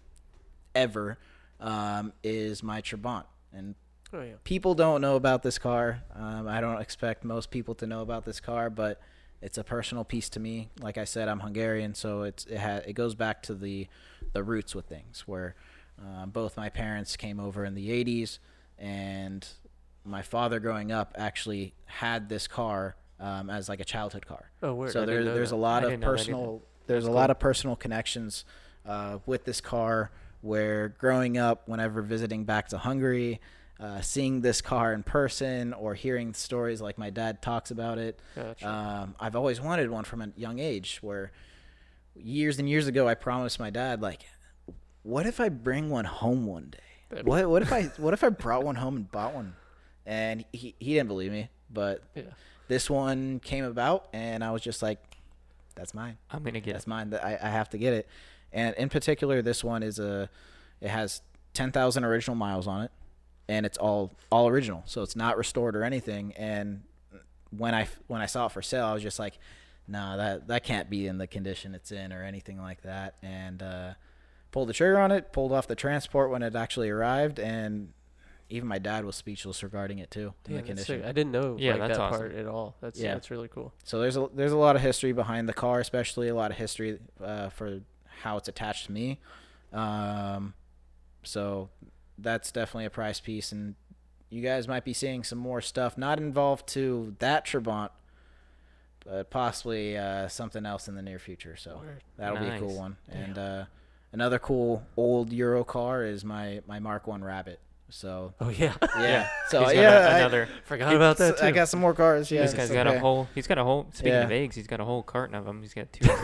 ever um, is my Trabant. And oh, yeah. people don't know about this car. Um, I don't expect most people to know about this car, but it's a personal piece to me. Like I said, I'm Hungarian, so it's it, ha- it goes back to the the roots with things, where uh, both my parents came over in the eighties, and my father growing up actually had this car um, as like a childhood car. Oh, weird. So I there, didn't know there's that. a lot I of didn't know that personal either. there's That's a lot cool. of personal connections uh, with this car, where growing up, whenever visiting back to Hungary, uh, seeing this car in person or hearing stories like my dad talks about it, Gotcha. um, I've always wanted one from a young age, where years and years ago I promised my dad, like, what if I bring one home one day? That'd What what if I what if I brought one home and bought one? And he, he didn't believe me, but Yeah. this one came about, and I was just like, that's mine. I'm gonna get That's it. mine. That I, I have to get it. And in particular, this one is a, it has ten thousand original miles on it, and it's all all original, so it's not restored or anything. And when I when I saw it for sale, I was just like, no, that that can't be in the condition it's in or anything like that. And uh, pulled the trigger on it, pulled off the transport when it actually arrived, and even my dad was speechless regarding it too, in Yeah, the that's condition. sick. I didn't know Yeah, like, that's that awesome. part at all. That's Yeah. that's really cool. So there's a there's a lot of history behind the car, especially a lot of history uh, for how it's attached to me. Um, so that's definitely a prize piece, and you guys might be seeing some more stuff not involved to that Trabant, but possibly uh, something else in the near future. So Word. that'll be a Nice. cool one. And Yeah. uh, another cool old Euro car is my my Mark One Rabbit. So Oh yeah, yeah, Yeah. so He's got yeah, a- I- another. forgot about that so too. I got some more cars. Yeah, this guy's it's got okay. a whole. He's got a whole. Speaking Yeah. of eggs, he's got a whole carton of them. He's got two.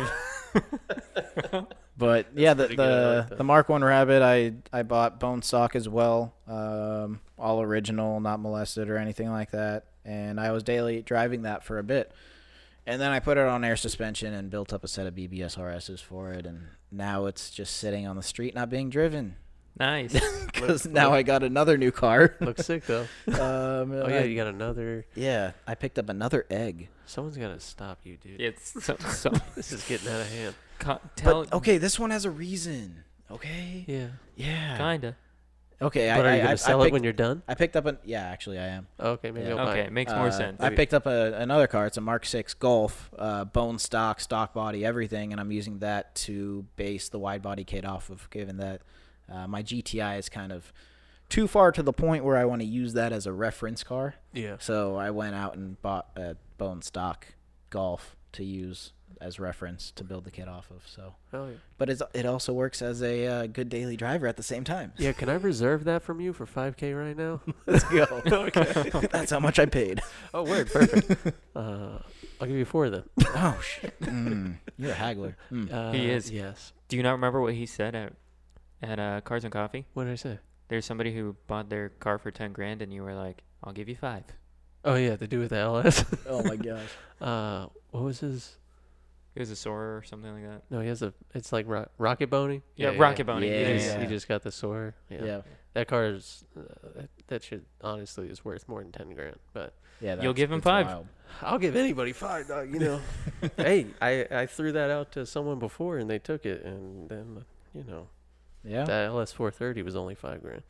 But yeah, the pretty good. I the, like that. the Mark One Rabbit, I I bought bone stock as well, um, all original, not molested or anything like that. And I was daily driving that for a bit, and then I put it on air suspension and built up a set of B B S R Ss for it, and now it's just sitting on the street, not being driven. Nice. Because now I got another new car. Looks sick though. um, Oh I- yeah, you got another. yeah, I picked up another egg. Someone's gotta stop you, dude. It's so. so This is getting out of hand. co- tell. But okay, this one has a reason. Okay. Yeah. Yeah. Kinda. Okay. But I, are you I, gonna I, sell I it picked, when you're done? I picked up an. Yeah, actually, I am. Okay, maybe Yeah. I'll buy Okay, it. makes more Uh, sense. I picked up a, another car. It's a Mark Six Golf, uh, bone stock, stock body, everything, and I'm using that to base the wide body kit off of. Given that uh, my G T I is kind of too far to the point where I want to use that as a reference car, Yeah. so I went out and bought a bone stock Golf to use as reference to build the kit off of. So, Oh yeah. but it's, it also works as a uh, good daily driver at the same time. Yeah. Can I reserve that from you for five K right now? Let's go. Okay. That's how much I paid. Oh, word. Perfect. uh, I'll give you four then. Oh shit! Mm, you're a haggler. Mm. Uh, He is. Yes. Do you not remember what he said at at uh, Cars and Coffee? What did I say? There's somebody who bought their car for ten grand, and you were like, "I'll give you five." Oh yeah, the dude with the L S. Oh my gosh. Uh, what was his? It was a Soarer or something like that. No, he has a. It's like ro- Rocket Boney. Yeah, Rocket Boney. Yeah. He Yeah, just, yeah. he just got the Soarer. Yeah. Yeah. That car is. Uh, that, that shit honestly is worth more than ten grand. But Yeah. You'll that's- give him it's five. wild. I'll give anybody five. Dog, you know. Hey, I I threw that out to someone before and they took it, and then you know Yeah. that L S four thirty was only five grand.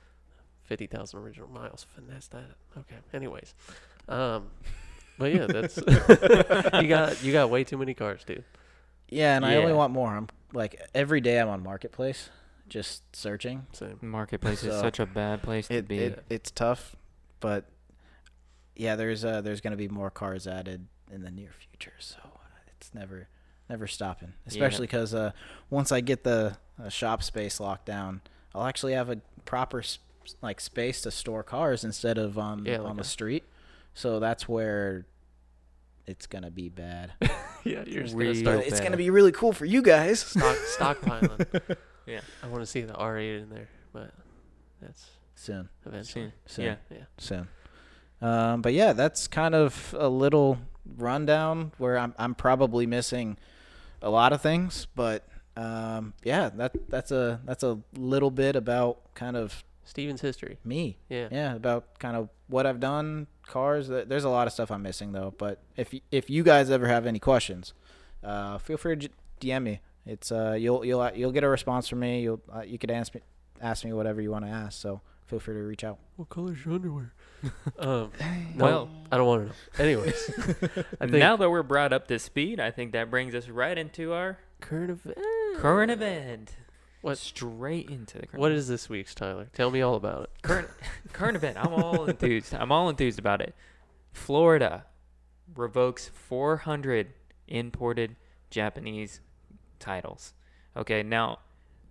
Fifty thousand original miles. Finesse that. Okay. Anyways, um, but yeah, that's you got you got way too many cars, dude. Yeah, and I only Yeah. want more. I'm like every day I'm on Marketplace, just searching. Same. Marketplace is So, such a bad place to It, be. it it's tough, but yeah, there's uh there's gonna be more cars added in the near future, so it's never never stopping. Especially because uh once I get the uh, shop space locked down, I'll actually have a proper s- like space to store cars instead of on Yeah, on like the a- street. So that's where it's gonna be bad. Yeah, you're just Real gonna start It's bad. gonna be really cool for you guys. stock stockpiling. Yeah. I want to see the R eight in there, but that's Soon, eventually. soon. Yeah. Yeah. soon. Um, but yeah, that's kind of a little rundown where I'm I'm probably missing a lot of things, but um, yeah, that that's a that's a little bit about kind of Steven's history. me. Yeah. Yeah, about kind of what I've done, cars. Th- There's a lot of stuff I'm missing though. But if y- if you guys ever have any questions, uh, feel free to j- D M me. It's uh you'll you'll you'll get a response from me. You'll uh, you could ask me ask me whatever you want to ask. So feel free to reach out. What color's your underwear? um, no, Well- I don't want to know. Anyways, I think Now that we're brought up to speed, I think that brings us right into our current event. current event. What- Straight into the current. What is this week's, Tyler? Tell me all about it. current current event? I'm all enthused. I'm all enthused about it. Florida revokes four hundred imported Japanese titles. Okay, now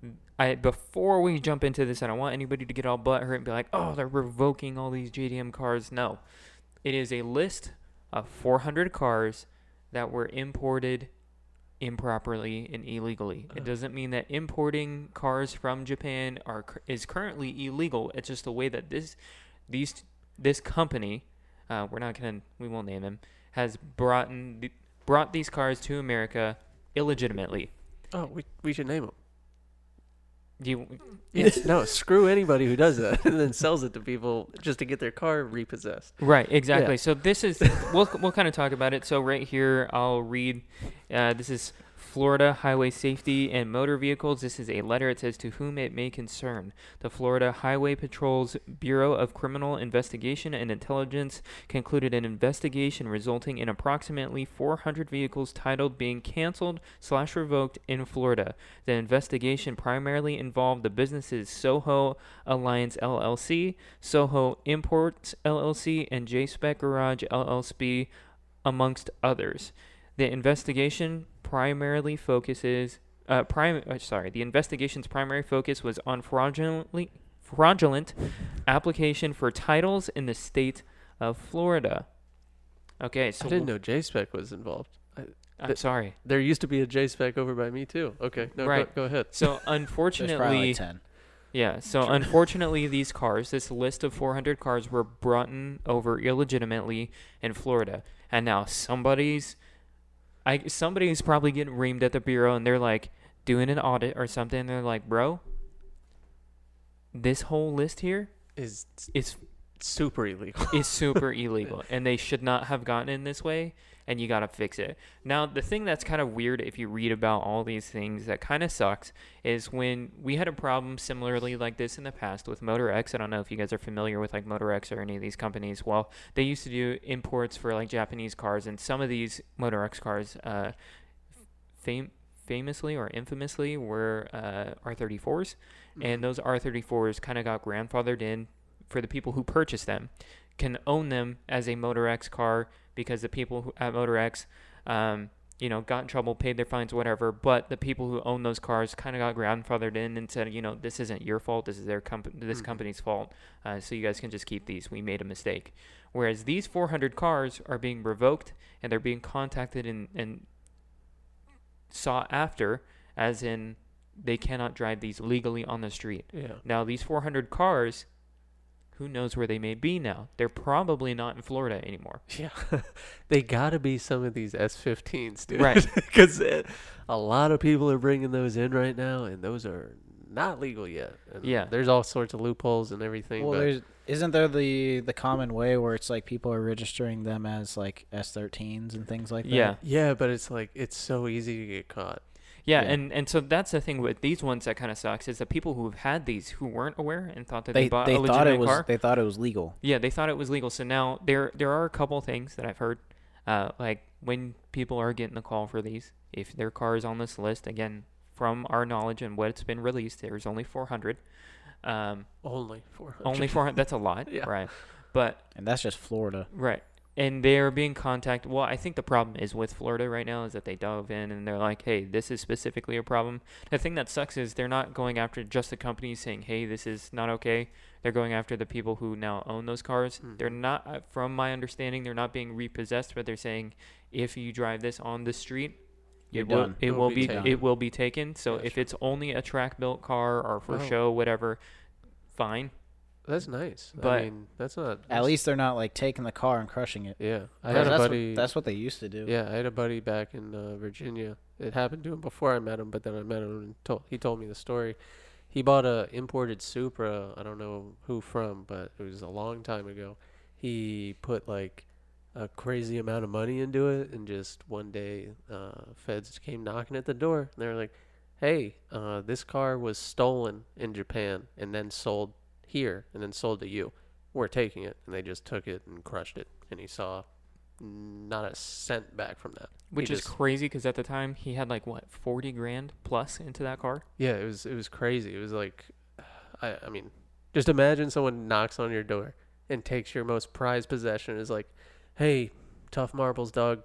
I before we jump into this, I don't want anybody to get all butthurt and be like, "Oh, they're revoking all these J D M cars." No, it is a list of four hundred cars that were imported improperly and illegally. It Uh. doesn't mean that importing cars from Japan are is currently illegal. It's just the way that this these this company uh, we're not gonna, we won't name him, has brought in, brought these cars to America illegitimately. Oh, we we should name him. Do you, Yes. No, screw anybody who does that and then sells it to people just to get their car repossessed. right, exactly. Yeah. So this is, we'll we'll kind of talk about it. So right here, I'll read. Uh, this is Florida Highway Safety and Motor Vehicles. This is a letter. It says, to whom it may concern. The Florida Highway Patrol's Bureau of Criminal Investigation and Intelligence concluded an investigation resulting in approximately four hundred vehicles titled being canceled slash revoked in Florida. The investigation primarily involved the businesses Soho Alliance L L C, Soho Imports L L C, and J-Spec Garage L L C, amongst others. The investigation primarily focuses, uh, prim- uh, sorry, the investigation's primary focus was on fraudulently, fraudulent application for titles in the state of Florida. Okay, so I didn't know J-Spec was involved. I, I'm th- sorry. there used to be a J-Spec over by me too. Okay, no, Right. go, go ahead. So There's probably unfortunately, like ten. yeah. So Sure. unfortunately, these cars, this list of four hundred cars, were brought in over illegitimately in Florida, and now somebody's. I, somebody's probably getting reamed at the bureau, and they're like doing an audit or something. And they're like, bro, this whole list here Is is super illegal. is super illegal, and they should not have gotten in this way, and you got to fix it. Now, the thing that's kind of weird if you read about all these things that kind of sucks is when we had a problem similarly like this in the past with Motor X. I don't know if you guys are familiar with like Motor X or any of these companies. Well, they used to do imports for like Japanese cars, and some of these Motor X cars uh, fam- famously or infamously were uh, R thirty-fours, and those R thirty-fours kind of got grandfathered in for the people who purchased them, can own them as a Motor X car because the people who, at Motor X, um, you know, got in trouble, paid their fines, whatever. But the people who own those cars kind of got grandfathered in and said, you know, this isn't your fault. This is their comp- this Mhm. company's fault. Uh, so you guys can just keep these. We made a mistake. Whereas these four hundred cars are being revoked and they're being contacted and, and sought after, as in they cannot drive these legally on the street. Yeah. Now, these four hundred cars, who knows where they may be now? They're probably not in Florida anymore. Yeah. They got to be some of these S fifteens, dude. Right. Because a lot of people are bringing those in right now, and those are not legal yet. And Yeah. There's all sorts of loopholes and everything. Well, but there's isn't there the the common way where it's like people are registering them as like S thirteens and things like that? Yeah. yeah, but it's like, it's so easy to get caught. Yeah, Yeah. and and so that's the thing with these ones that kind of sucks is the people who've had these who weren't aware and thought that they, They bought they a thought legitimate it was car. they thought it was legal. Yeah, they thought it was legal. So now there there are a couple things that I've heard, uh, like when people are getting the call for these, if their car is on this list, again, from our knowledge and what's been released, there's only four hundred. Um, Only four hundred. only four hundred. That's a lot, Yeah. right? But And that's just Florida. right. And they're being contacted. Well, I think the problem is with Florida right now is that they dove in and they're like, hey, this is specifically a problem. The thing that sucks is they're not going after just the companies saying, hey, this is not okay. They're going after the people who now own those cars. Mhm. They're not, uh, from my understanding, they're not being repossessed, but they're saying if you drive this on the street, You're it will, done. it It'll will be be taken. it will be taken. So Yeah, if sure. it's only a track built car or for Oh. show, whatever, fine. That's nice. But- I mean, that's not. At that's- least they're not like taking the car and crushing it. Yeah. I Because had a that's buddy. What, that's what they used to do. Yeah, I had a buddy back in uh, Virginia. It happened to him before I met him, but then I met him and told, he told me the story. He bought a imported Supra. I don't know who from, but it was a long time ago. He put like a crazy amount of money into it, and just one day, uh, feds came knocking at the door, and they were like, "Hey, uh, this car was stolen in Japan and then sold here, and then sold to you. We're taking it." And they just took it and crushed it, and he saw not a cent back from that. Which He is just- crazy because at the time he had like what forty grand plus into that car. Yeah, it was it was crazy. It was like, I I mean, just imagine someone knocks on your door and takes your most prized possession. And is like, "Hey, tough marbles, dog,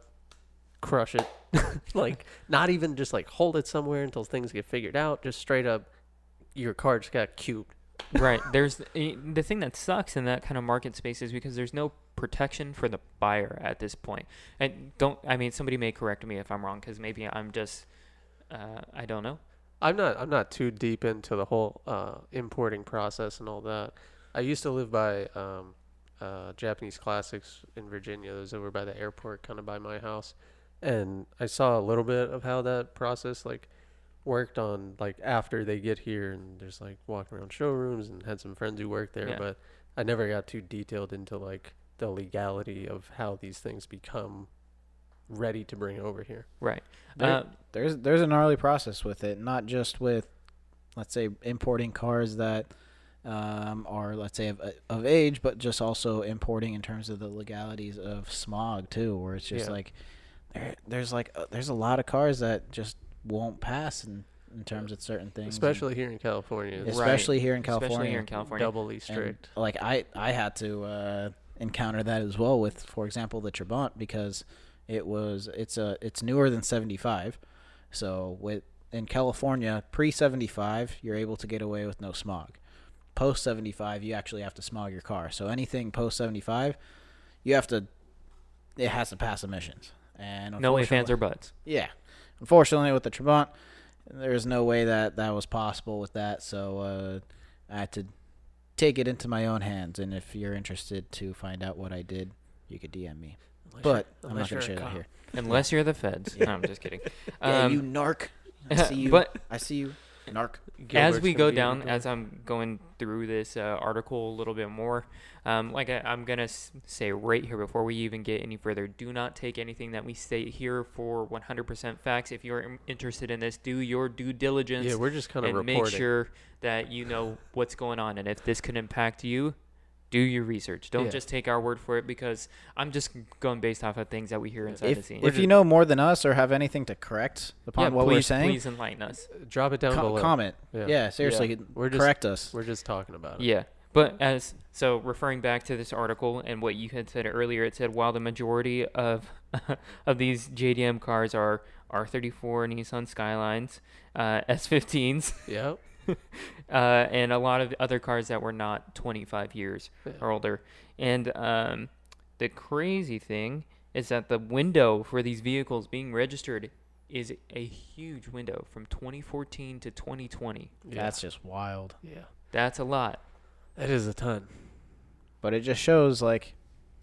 crush it." Like, not even just like hold it somewhere until things get figured out. Just straight up, your car just got cubed. Right. There's eh, the thing that sucks in that kind of market space is because there's no protection for the buyer at this point. And don't I mean somebody may correct me if I'm wrong because maybe I'm just uh, I don't know. I'm not I'm not too deep into the whole uh, importing process and all that. I used to live by um, uh, Japanese Classics in Virginia. It was over by the airport, kind of by my house, and I saw a little bit of how that process like worked on like after they get here, and just like walking around showrooms and had some friends who worked there, Yeah. but I never got too detailed into like the legality of how these things become ready to bring over here. Right. There- Uh, There's there's a gnarly process with it, not just with, let's say, importing cars that um, are, let's say, of, of age, but just also importing in terms of the legalities of smog too, where it's just Yeah. like there there's like uh, there's a lot of cars that just won't pass in, in terms of certain things, and Especially here in California. especially It's Right. here in California. Especially here in California. doubly And, strict. like I I had to uh, encounter that as well with, for example, the Trabant, because it was it's a it's newer than seventy-five. So with in California, pre seventy-five, you're able to get away with no smog. Post seventy-five, you actually have to smog your car. So anything post seventy-five, you have to it has to pass emissions. And no ifs, ands, unfortunately- or buts. yeah. Unfortunately, with the Trabant, there's no way that that was possible with that. So uh, I had to take it into my own hands. And if you're interested to find out what I did, you could D M me. Unless But you're- I'm not unless going to you're share a that cop. here. Unless you're the feds. No, I'm just kidding. Yeah, Um, you narc. I see you. But I see you. Narc. as Gilbert's we gonna go be down, your- as I'm going through this uh, article a little bit more, um, like I, I'm gonna s- say right here before we even get any further, do not take anything that we state here for one hundred percent facts. If you're im- interested in this, do your due diligence Yeah, we're just kind of and reporting. make sure that you know what's going on. And if this could impact you, do your research. Don't Yeah. just take our word for it, because I'm just going based off of things that we hear inside the If, scene. if you know more than us or have anything to correct upon yeah, what please, we're saying, please enlighten us. Drop it down co- below. comment. Yeah. Yeah, seriously, Yeah. We're just- correct us. We're just talking about it. Yeah. But as so referring back to this article and what you had said earlier, it said while the majority of of these J D M cars are R thirty-four Nissan Skylines, uh, S fifteens, Yep. uh, and a lot of other cars that were not twenty-five years Yeah. or older. And um, the crazy thing is that the window for these vehicles being registered is a huge window from twenty fourteen to twenty twenty. Yeah. That's just wild. yeah. That's a lot. That is a ton. But it just shows, like,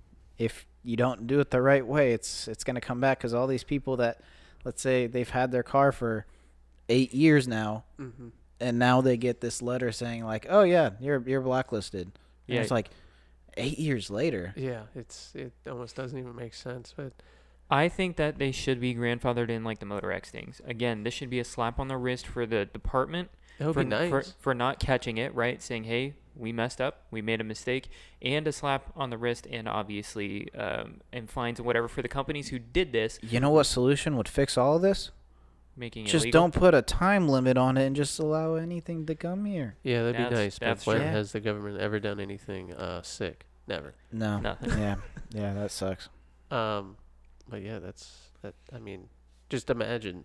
if you don't do it the right way, it's it's going to come back, because all these people that, let's say, they've had their car for eight years now, Mm-hmm. and now they get this letter saying, like, oh, yeah, you're you're blacklisted. And Yeah. it's like, eight years later. Yeah, it's it almost doesn't even make sense, but I think that they should be grandfathered in like the Motor X things. Again, this should be a slap on the wrist for the department it would for, be nice. for, for not catching it, right? Saying, hey, we messed up, we made a mistake, and a slap on the wrist, and obviously um, and fines and whatever for the companies who did this, You know what solution would fix all of this? making it Just legal. don't put a time limit on it and just allow anything to come here. yeah, that'd That's- be nice. But that's when true. has the government ever done anything uh, sick? Never. No. Nothing. Yeah. Yeah, that sucks. Um, but yeah, that's that. I mean, just imagine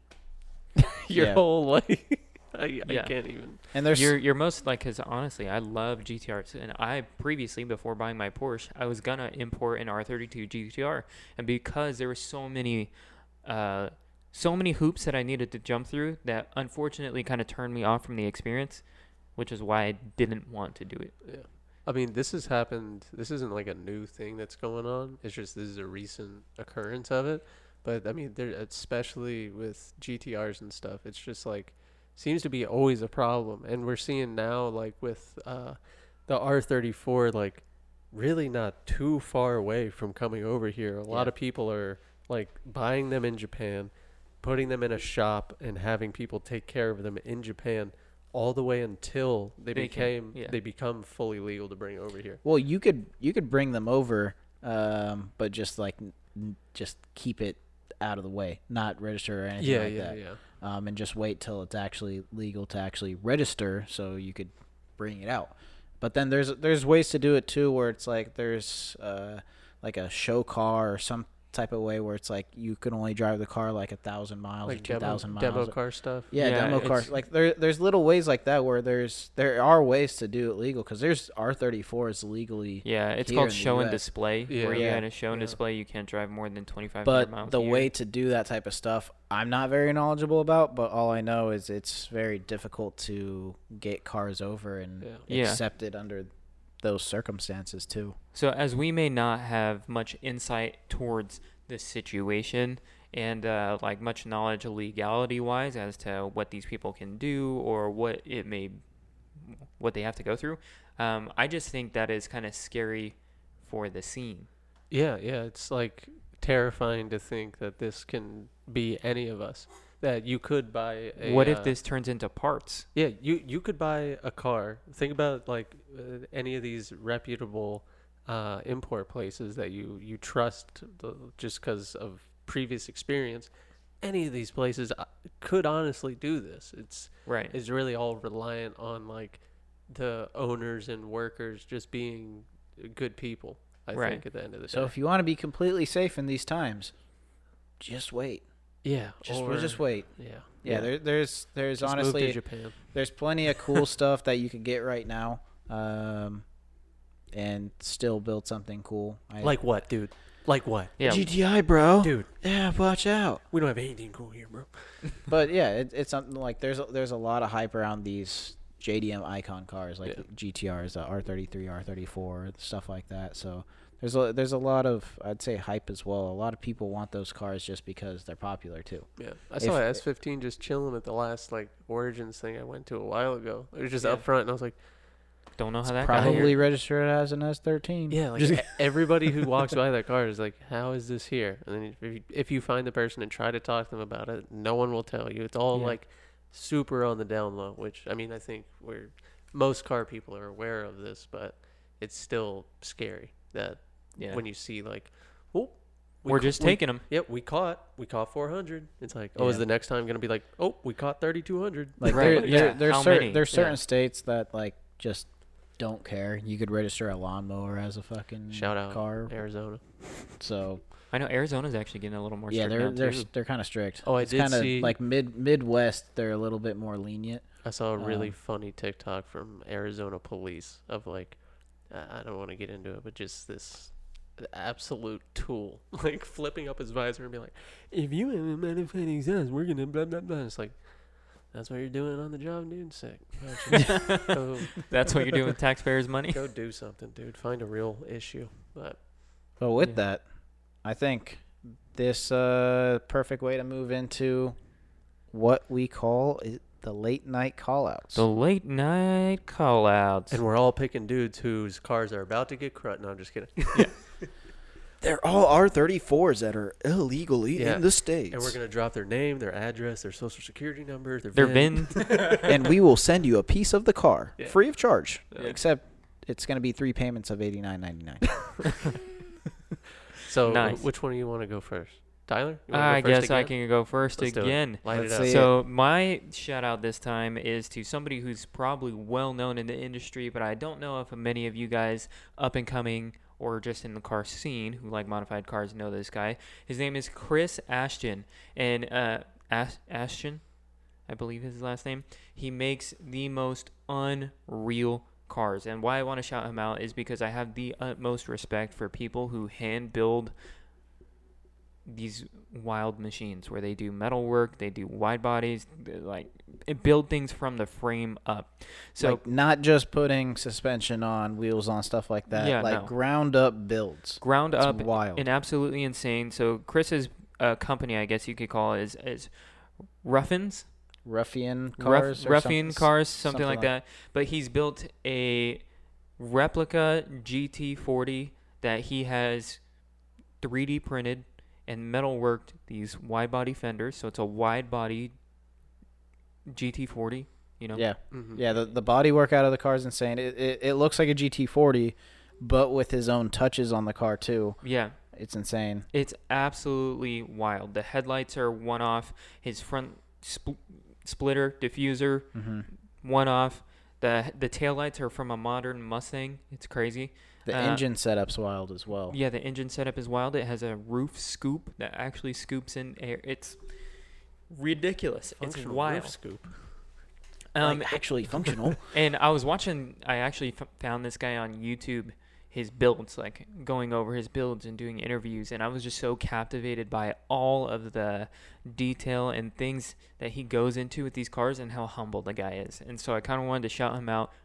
your Yeah. whole life. I, I Yeah. can't even. And there's You're, you're most like, because honestly, I love G T Rs, and I previously, before buying my Porsche, I was gonna import an R thirty-two G T R, and because there were so many, uh, so many hoops that I needed to jump through, that unfortunately kind of turned me off from the experience, which is why I didn't want to do it. Yeah. I mean, this has happened. This isn't like a new thing that's going on. It's just this is a recent occurrence of it. But I mean, there, especially with G T Rs and stuff, it's just like seems to be always a problem. And we're seeing now, like with uh, the R thirty-four, like really not too far away from coming over here. A lot Yeah. of people are like buying them in Japan, putting them in a shop, and having people take care of them in Japan. All the way until they, They can- became yeah. they become fully legal to bring over here. well, you could you could bring them over, um, but just like n- n- just keep it out of the way, not register or anything Yeah, like yeah, that. yeah. Um, and just wait till it's actually legal to actually register, so you could bring it out. But then there's there's ways to do it too, where it's like there's uh, like a show car or some type of way where it's like you can only drive the car like a thousand miles or Like two demo, thousand miles. demo car stuff. Yeah, Yeah, demo car. it's- Like there, there's little ways like that where there's there are ways to do it legal, because there's R thirty-fours legally. Yeah, it's Here called in the show and U S. display, Yeah. where you Yeah. had a show and Yeah. display, you can't drive more than twenty-five But miles the a year. way to do that type of stuff, I'm not very knowledgeable about. But all I know is it's very difficult to get cars over and Yeah. Yeah. accepted under those circumstances too. So as we may not have much insight towards this situation and uh, like much knowledge legality wise as to what these people can do or what it may, what they have to go through, um, I just think that is kind of scary for the scene. Yeah, yeah, it's like terrifying to think that this can be any of us. That you could buy a What uh, if this turns into parts? Yeah, you you could buy a car. Think about like uh, any of these reputable uh, import places that you you trust the, just because of previous experience. Any of these places uh, could honestly do this. It's Right. it's really all reliant on like the owners and workers just being good people. I Right. think at the end of the day. So if you want to be completely safe in these times, just wait. yeah, Just or, just wait. Yeah, Yeah, there, there's there's Just move to honestly Japan. there's plenty of cool stuff that you can get right now, um, and still build something cool. I, Like what, dude? Like what? Yeah. G T I, bro. Dude, Yeah, watch out. we don't have anything cool here, bro. But yeah, it, it's something like there's a, there's a lot of hype around these J D M icon cars like Yeah. G T Rs, uh, R thirty-three, R thirty-four, stuff like that. So there's a there's a lot of I'd say hype as well. A lot of people want those cars just because they're popular too. Yeah, I saw If- a S fifteen just chilling at the last like Origins thing I went to a while ago. It was just Yeah. up front, and I was like, Don't know how that got Probably here. registered as an S thirteen. yeah, like Just- e- everybody who walks by that car is like, how is this here? And then if you, if you find the person and try to talk to them about it, no one will tell you. It's all Yeah. like super on the down low. Which I mean, I think we're most car people are aware of this, but it's still scary that Yeah. when you see like, oh, we We're ca- just we- taking them. Yep, we caught we caught four hundred. It's like, oh, is Yeah. the next time gonna be like, oh, we caught thirty-two hundred? Like Right, there, yeah. there, there's How cer- many? there's certain Yeah. states that like just don't care. You could register a lawnmower as a fucking Shout out car. Arizona. So I know Arizona's actually getting a little more yeah, strict they're now they're too. they're kind of strict. Oh, I it's did kind of see- like mid Midwest. They're a little bit more lenient. I saw a really Um, funny TikTok from Arizona police of like, I I don't want to get into it, but just this absolute tool, like flipping up his visor and be like, if you have a modified exhaust, we're gonna blah blah blah. It's like, that's what you're doing on the job, dude. Sick. Why don't you go, That's what you're doing with taxpayers' money. go do something, dude. Find a real issue. But But with Yeah. that, I think this uh perfect way to move into what we call i- the late night callouts. The late night call outs. and we're all picking dudes whose cars are about to get crushed. No, I'm just kidding. They're all R thirty-fours that are illegally Yeah. in the States. And we're gonna drop their name, their address, their social security number, their Their VIN. VIN. and we will send you a piece of the car Yeah. free of charge. Yeah. Except it's going to be three payments of eighty-nine ninety-nine. So, Nice. which one do you want to go first, Tyler? You wanna I go first guess I again? can go first Let's do it. again. Light Let's it up. see. So my shout out this time is to somebody who's probably well known in the industry, but I don't know if many of you guys up and coming or just in the car scene who like modified cars know this guy. His name is Chris Ashton, and uh, Ash- Ashton, I believe is his last name. He makes the most unreal cars, and why I want to shout him out is because I have the utmost respect for people who hand build these wild machines where they do metal work, they do wide bodies, they, like it build things from the frame up. So like not just putting suspension on, wheels on, stuff like that. Yeah, like no. ground up builds. ground It's up wild. and absolutely insane. So Chris's uh, company, I guess you could call it, is, is Ruffins. Ruffian Ruff- cars. or ruffian something- cars, something, something like like- that. But he's built a replica G T forty that he has three D printed and metal worked these wide body fenders. So it's a wide body G T forty, you know? Yeah, Mhm. yeah. The the body work out of the car is insane. It, it it looks like a G T forty, but with his own touches on the car too. Yeah. It's insane. It's absolutely wild. The headlights are one off. His front spl- splitter diffuser, hmm one off. The the taillights are from a modern Mustang. It's crazy. The Uh, engine setup's wild as well. Yeah, the engine setup is wild. It has a roof scoop that actually scoops in air. It's ridiculous. It's Functional wild. roof scoop. Um, like actually functional. and I was watching. I actually f- found this guy on YouTube. His builds, like going over his builds and doing interviews, and I was just so captivated by all of the detail and things that he goes into with these cars and how humble the guy is. And so I kind of wanted to shout him out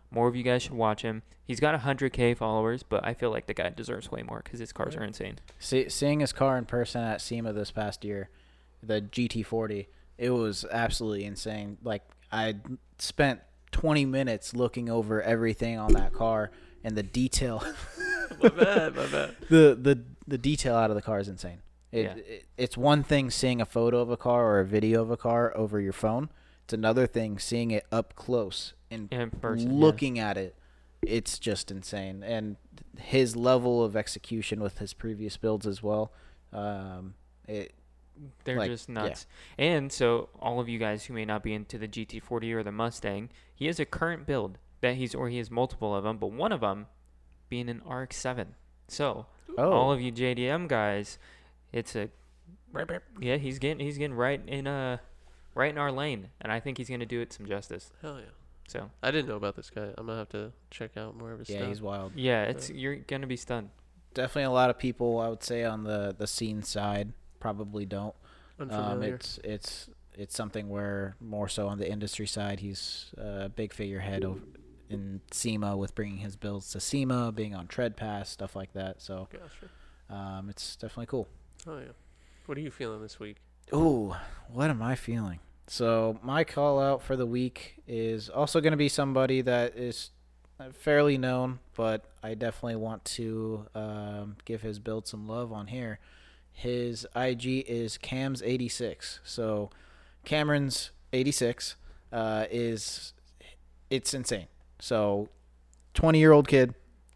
More of you guys should watch him. He's got one hundred K followers, but I feel like the guy deserves way more because his cars are insane. See, seeing his car in person at SEMA this past year, the G T forty, it was absolutely insane. Like, I spent twenty minutes looking over everything on that car, and the detail. my bad, my bad. The, the, the detail out of the car is insane. It, Yeah. it It's one thing seeing a photo of a car or a video of a car over your phone. It's another thing seeing it up close and In person, yeah. looking at it. It's just insane. And his level of execution with his previous builds as well. Um, it They're like, just nuts. And so all of you guys who may not be into the G T forty or the Mustang, he has a current build that he's, or he has multiple of them, but one of them being an R X seven. So oh, all of you J D M guys, it's a yeah. He's getting he's getting right in uh right in our lane, and I think he's gonna do it some justice. Hell yeah. So I didn't know about this guy. I'm gonna have to check out more of his yeah, stuff. he's wild. yeah, it's you're gonna be stunned. Definitely a lot of people, I would say, on the, the scene side probably don't. Um, Unfamiliar. it's it's it's something where more so on the industry side, he's a big figurehead over in SEMA with bringing his builds to SEMA, being on Tread Pass, stuff like that. So Gotcha. um, it's definitely cool. Oh yeah. What are you feeling this week? Ooh, what am I feeling? So my call out for the week is also going to be somebody that is fairly known, but I definitely want to um, give his build some love on here. His I G is Cams eighty-six. So Cameron's eighty-six uh, is it's insane. So twenty-year-old kid,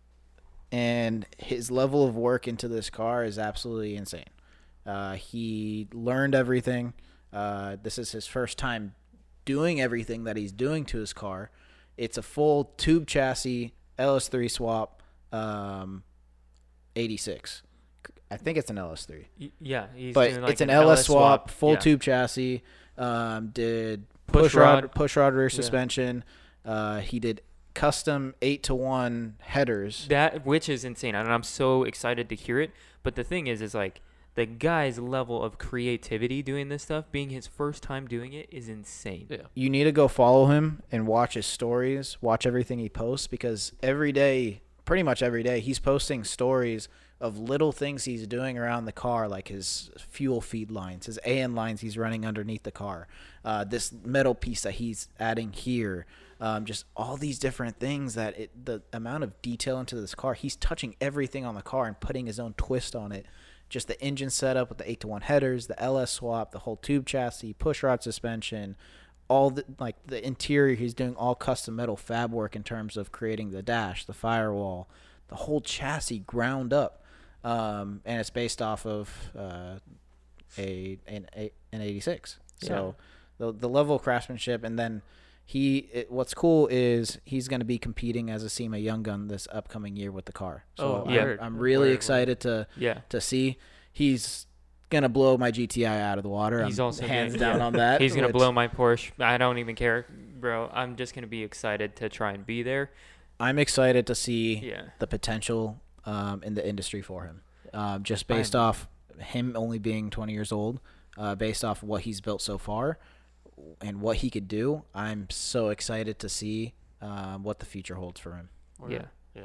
and his level of work into this car is absolutely insane. Uh, he learned everything. Uh, this is his first time doing everything that he's doing to his car. It's a full tube chassis, L S three swap, um, eighty-six. I think it's an L S three. Y- yeah, he's But doing like it's an L S swap, full yeah. tube chassis. Um, did Push push, rod, rod. push rod rear Yeah. suspension. Uh, he did custom eight to one headers. That which is insane, and I'm so excited to hear it. But the thing is, is like the guy's level of creativity doing this stuff, being his first time doing it, is insane. Yeah. You need to go follow him and watch his stories, watch everything he posts, because every day, pretty much every day, he's posting stories of little things he's doing around the car, like his fuel feed lines, his A N lines he's running underneath the car, uh, this metal piece that he's adding here, um, just all these different things that it, the amount of detail into this car, he's touching everything on the car and putting his own twist on it. Just the engine setup with the eight to one headers, the L S swap, the whole tube chassis, push rod suspension, all the like the interior. He's doing all custom metal fab work in terms of creating the dash, the firewall, the whole chassis ground up, um, and it's based off of uh, a an, a an eighty-six. So the the level of craftsmanship, and then he it, what's cool is he's going to be competing as a SEMA Young Gun this upcoming year with the car. So Oh, yeah. I'm, word. I'm really Word, excited to Yeah, to see. He's gonna blow my G T I out of the water. He's I'm also hands gonna- down yeah. on that. he's gonna which blow my Porsche. I don't even care, bro. I'm just gonna be excited to try and be there. I'm excited to see Yeah, the potential um, in the industry for him. Um, just based I'm- off him only being twenty years old, uh, based off what he's built so far and what he could do. I'm so excited to see um, what the future holds for him. Word. yeah, Yeah.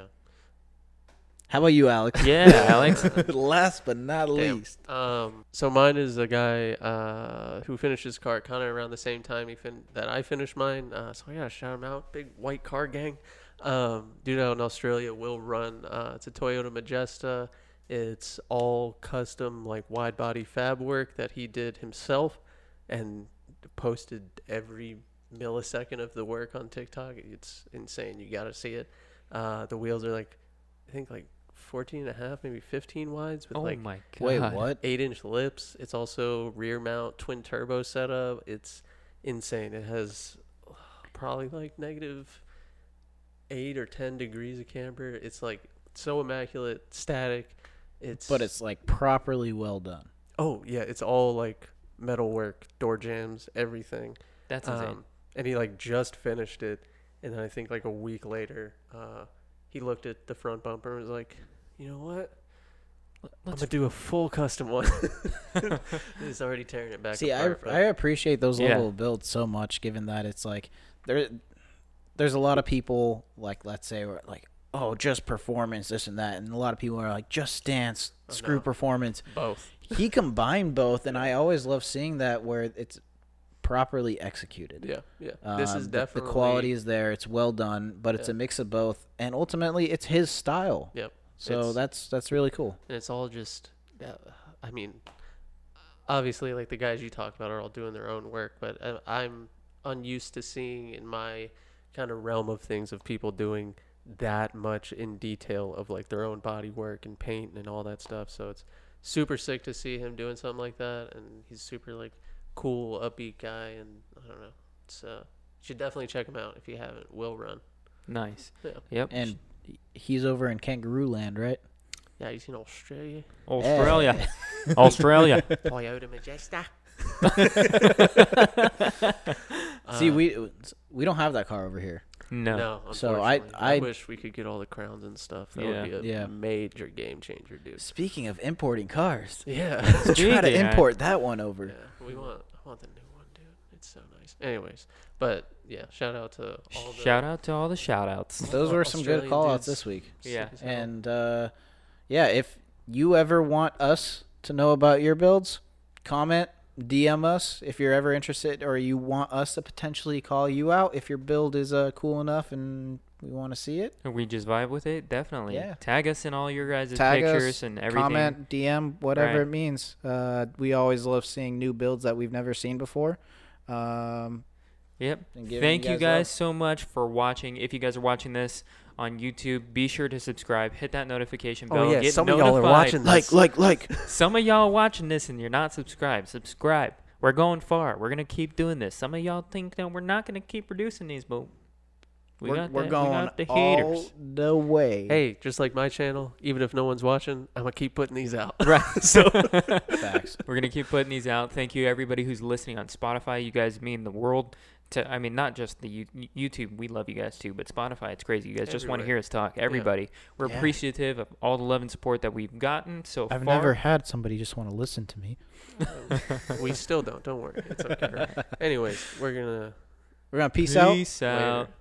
How about you, Alex? yeah, Alex. Last but not Damn. least. Um, so mine is a guy uh, who finished his car kind of around the same time he fin- that I finished mine. Uh, so I gotta shout him out. Big white car gang. Um, dude out in Australia will run. Uh, it's a Toyota Majesta. It's all custom like wide body fab work that he did himself, and posted every millisecond of the work on TikTok. It's insane. You gotta see it. Uh, the wheels are like, I think like fourteen and a half, maybe fifteen wides with Oh like my god. Wait, what? eight inch lips. It's also rear mount twin turbo setup. It's insane. It has uh, probably like negative eight or ten degrees of camber. It's like so immaculate, static. It's But it's like properly well done. oh yeah, it's all like metal work, door jams, everything. That's insane. Um, and he like just finished it, and then I think like a week later, uh, he looked at the front bumper and was like, you know what? I'm Let's gonna do a full custom one. He's already tearing it back See, I apart. but- I appreciate those Yeah. level of builds so much, given that it's like there there's a lot of people like, let's say, we're like, oh, just performance, this and that, and a lot of people are like, just stance, Oh, screw no. performance. Both. He combined both, and I always love seeing that where it's properly executed. Yeah, yeah. This Um, is the- definitely the quality is there. It's well done, but it's Yeah. a mix of both, and ultimately, it's his style. Yep. So It's- that's that's really cool. And it's all just, yeah, I mean, obviously, like the guys you talked about are all doing their own work, but I, I'm unused to seeing in my kind of realm of things of people doing that much in detail of like their own body work and paint and all that stuff. So it's super sick to see him doing something like that, and he's super like cool, upbeat guy, and I don't know. It's uh, you should definitely check him out if you haven't. Will Run. Nice. Yeah. Yep. And he's over in Kangaroo Land, right? Yeah, he's in Australia. Australia. Australia. Toyota Majesta. See, Uh, we we don't have that car over here. No. No, So I- unfortunately. I, I- wish we could get all the crowns and stuff. That Yeah. would be a Yeah. major game changer, dude. Speaking of importing cars, Yeah. try to Speaking, I- import that one over. yeah, we want I want the new one, dude. It's so nice. Anyways, but yeah, shout out to all the Shout out to all the shout outs. Those were some good Australian call outs dudes. this week. Yeah. Sick as hell. And uh, yeah, if you ever want us to know about your builds, comment, D M us if you're ever interested, or you want us to potentially call you out if your build is uh, cool enough and we want to see it. We just vibe with it, definitely. Yeah. Tag us in all your guys' Tag us, pictures and everything. Comment, D M, whatever Right. it means. Uh, we always love seeing new builds that we've never seen before. Um, Yep. and giving Thank you love. guys so much for watching. If you guys are watching this on YouTube, be sure to subscribe. Hit that notification bell. Oh yeah, Get some notified. of y'all are watching this. Like, like, like. Some of y'all watching this and you're not subscribed. Subscribe. We're going far. We're gonna keep doing this. Some of y'all think that we're not gonna keep producing these, but we we're got we're the, going we got the all haters. the way. Hey, just like my channel, even if no one's watching, I'm gonna keep putting these out. Right. So Facts. We're gonna keep putting these out. Thank you everybody who's listening on Spotify. You guys mean the world. To I mean, not just the U- YouTube. We love you guys too, but Spotify, it's crazy. You guys just want to Everywhere. hear us talk. Everybody, we're Yeah. appreciative of all the love and support that we've gotten so I've far. never had somebody just want to listen to me. we still don't. Don't worry. It's okay. Anyways, we're gonna We're gonna peace out. Peace out. later.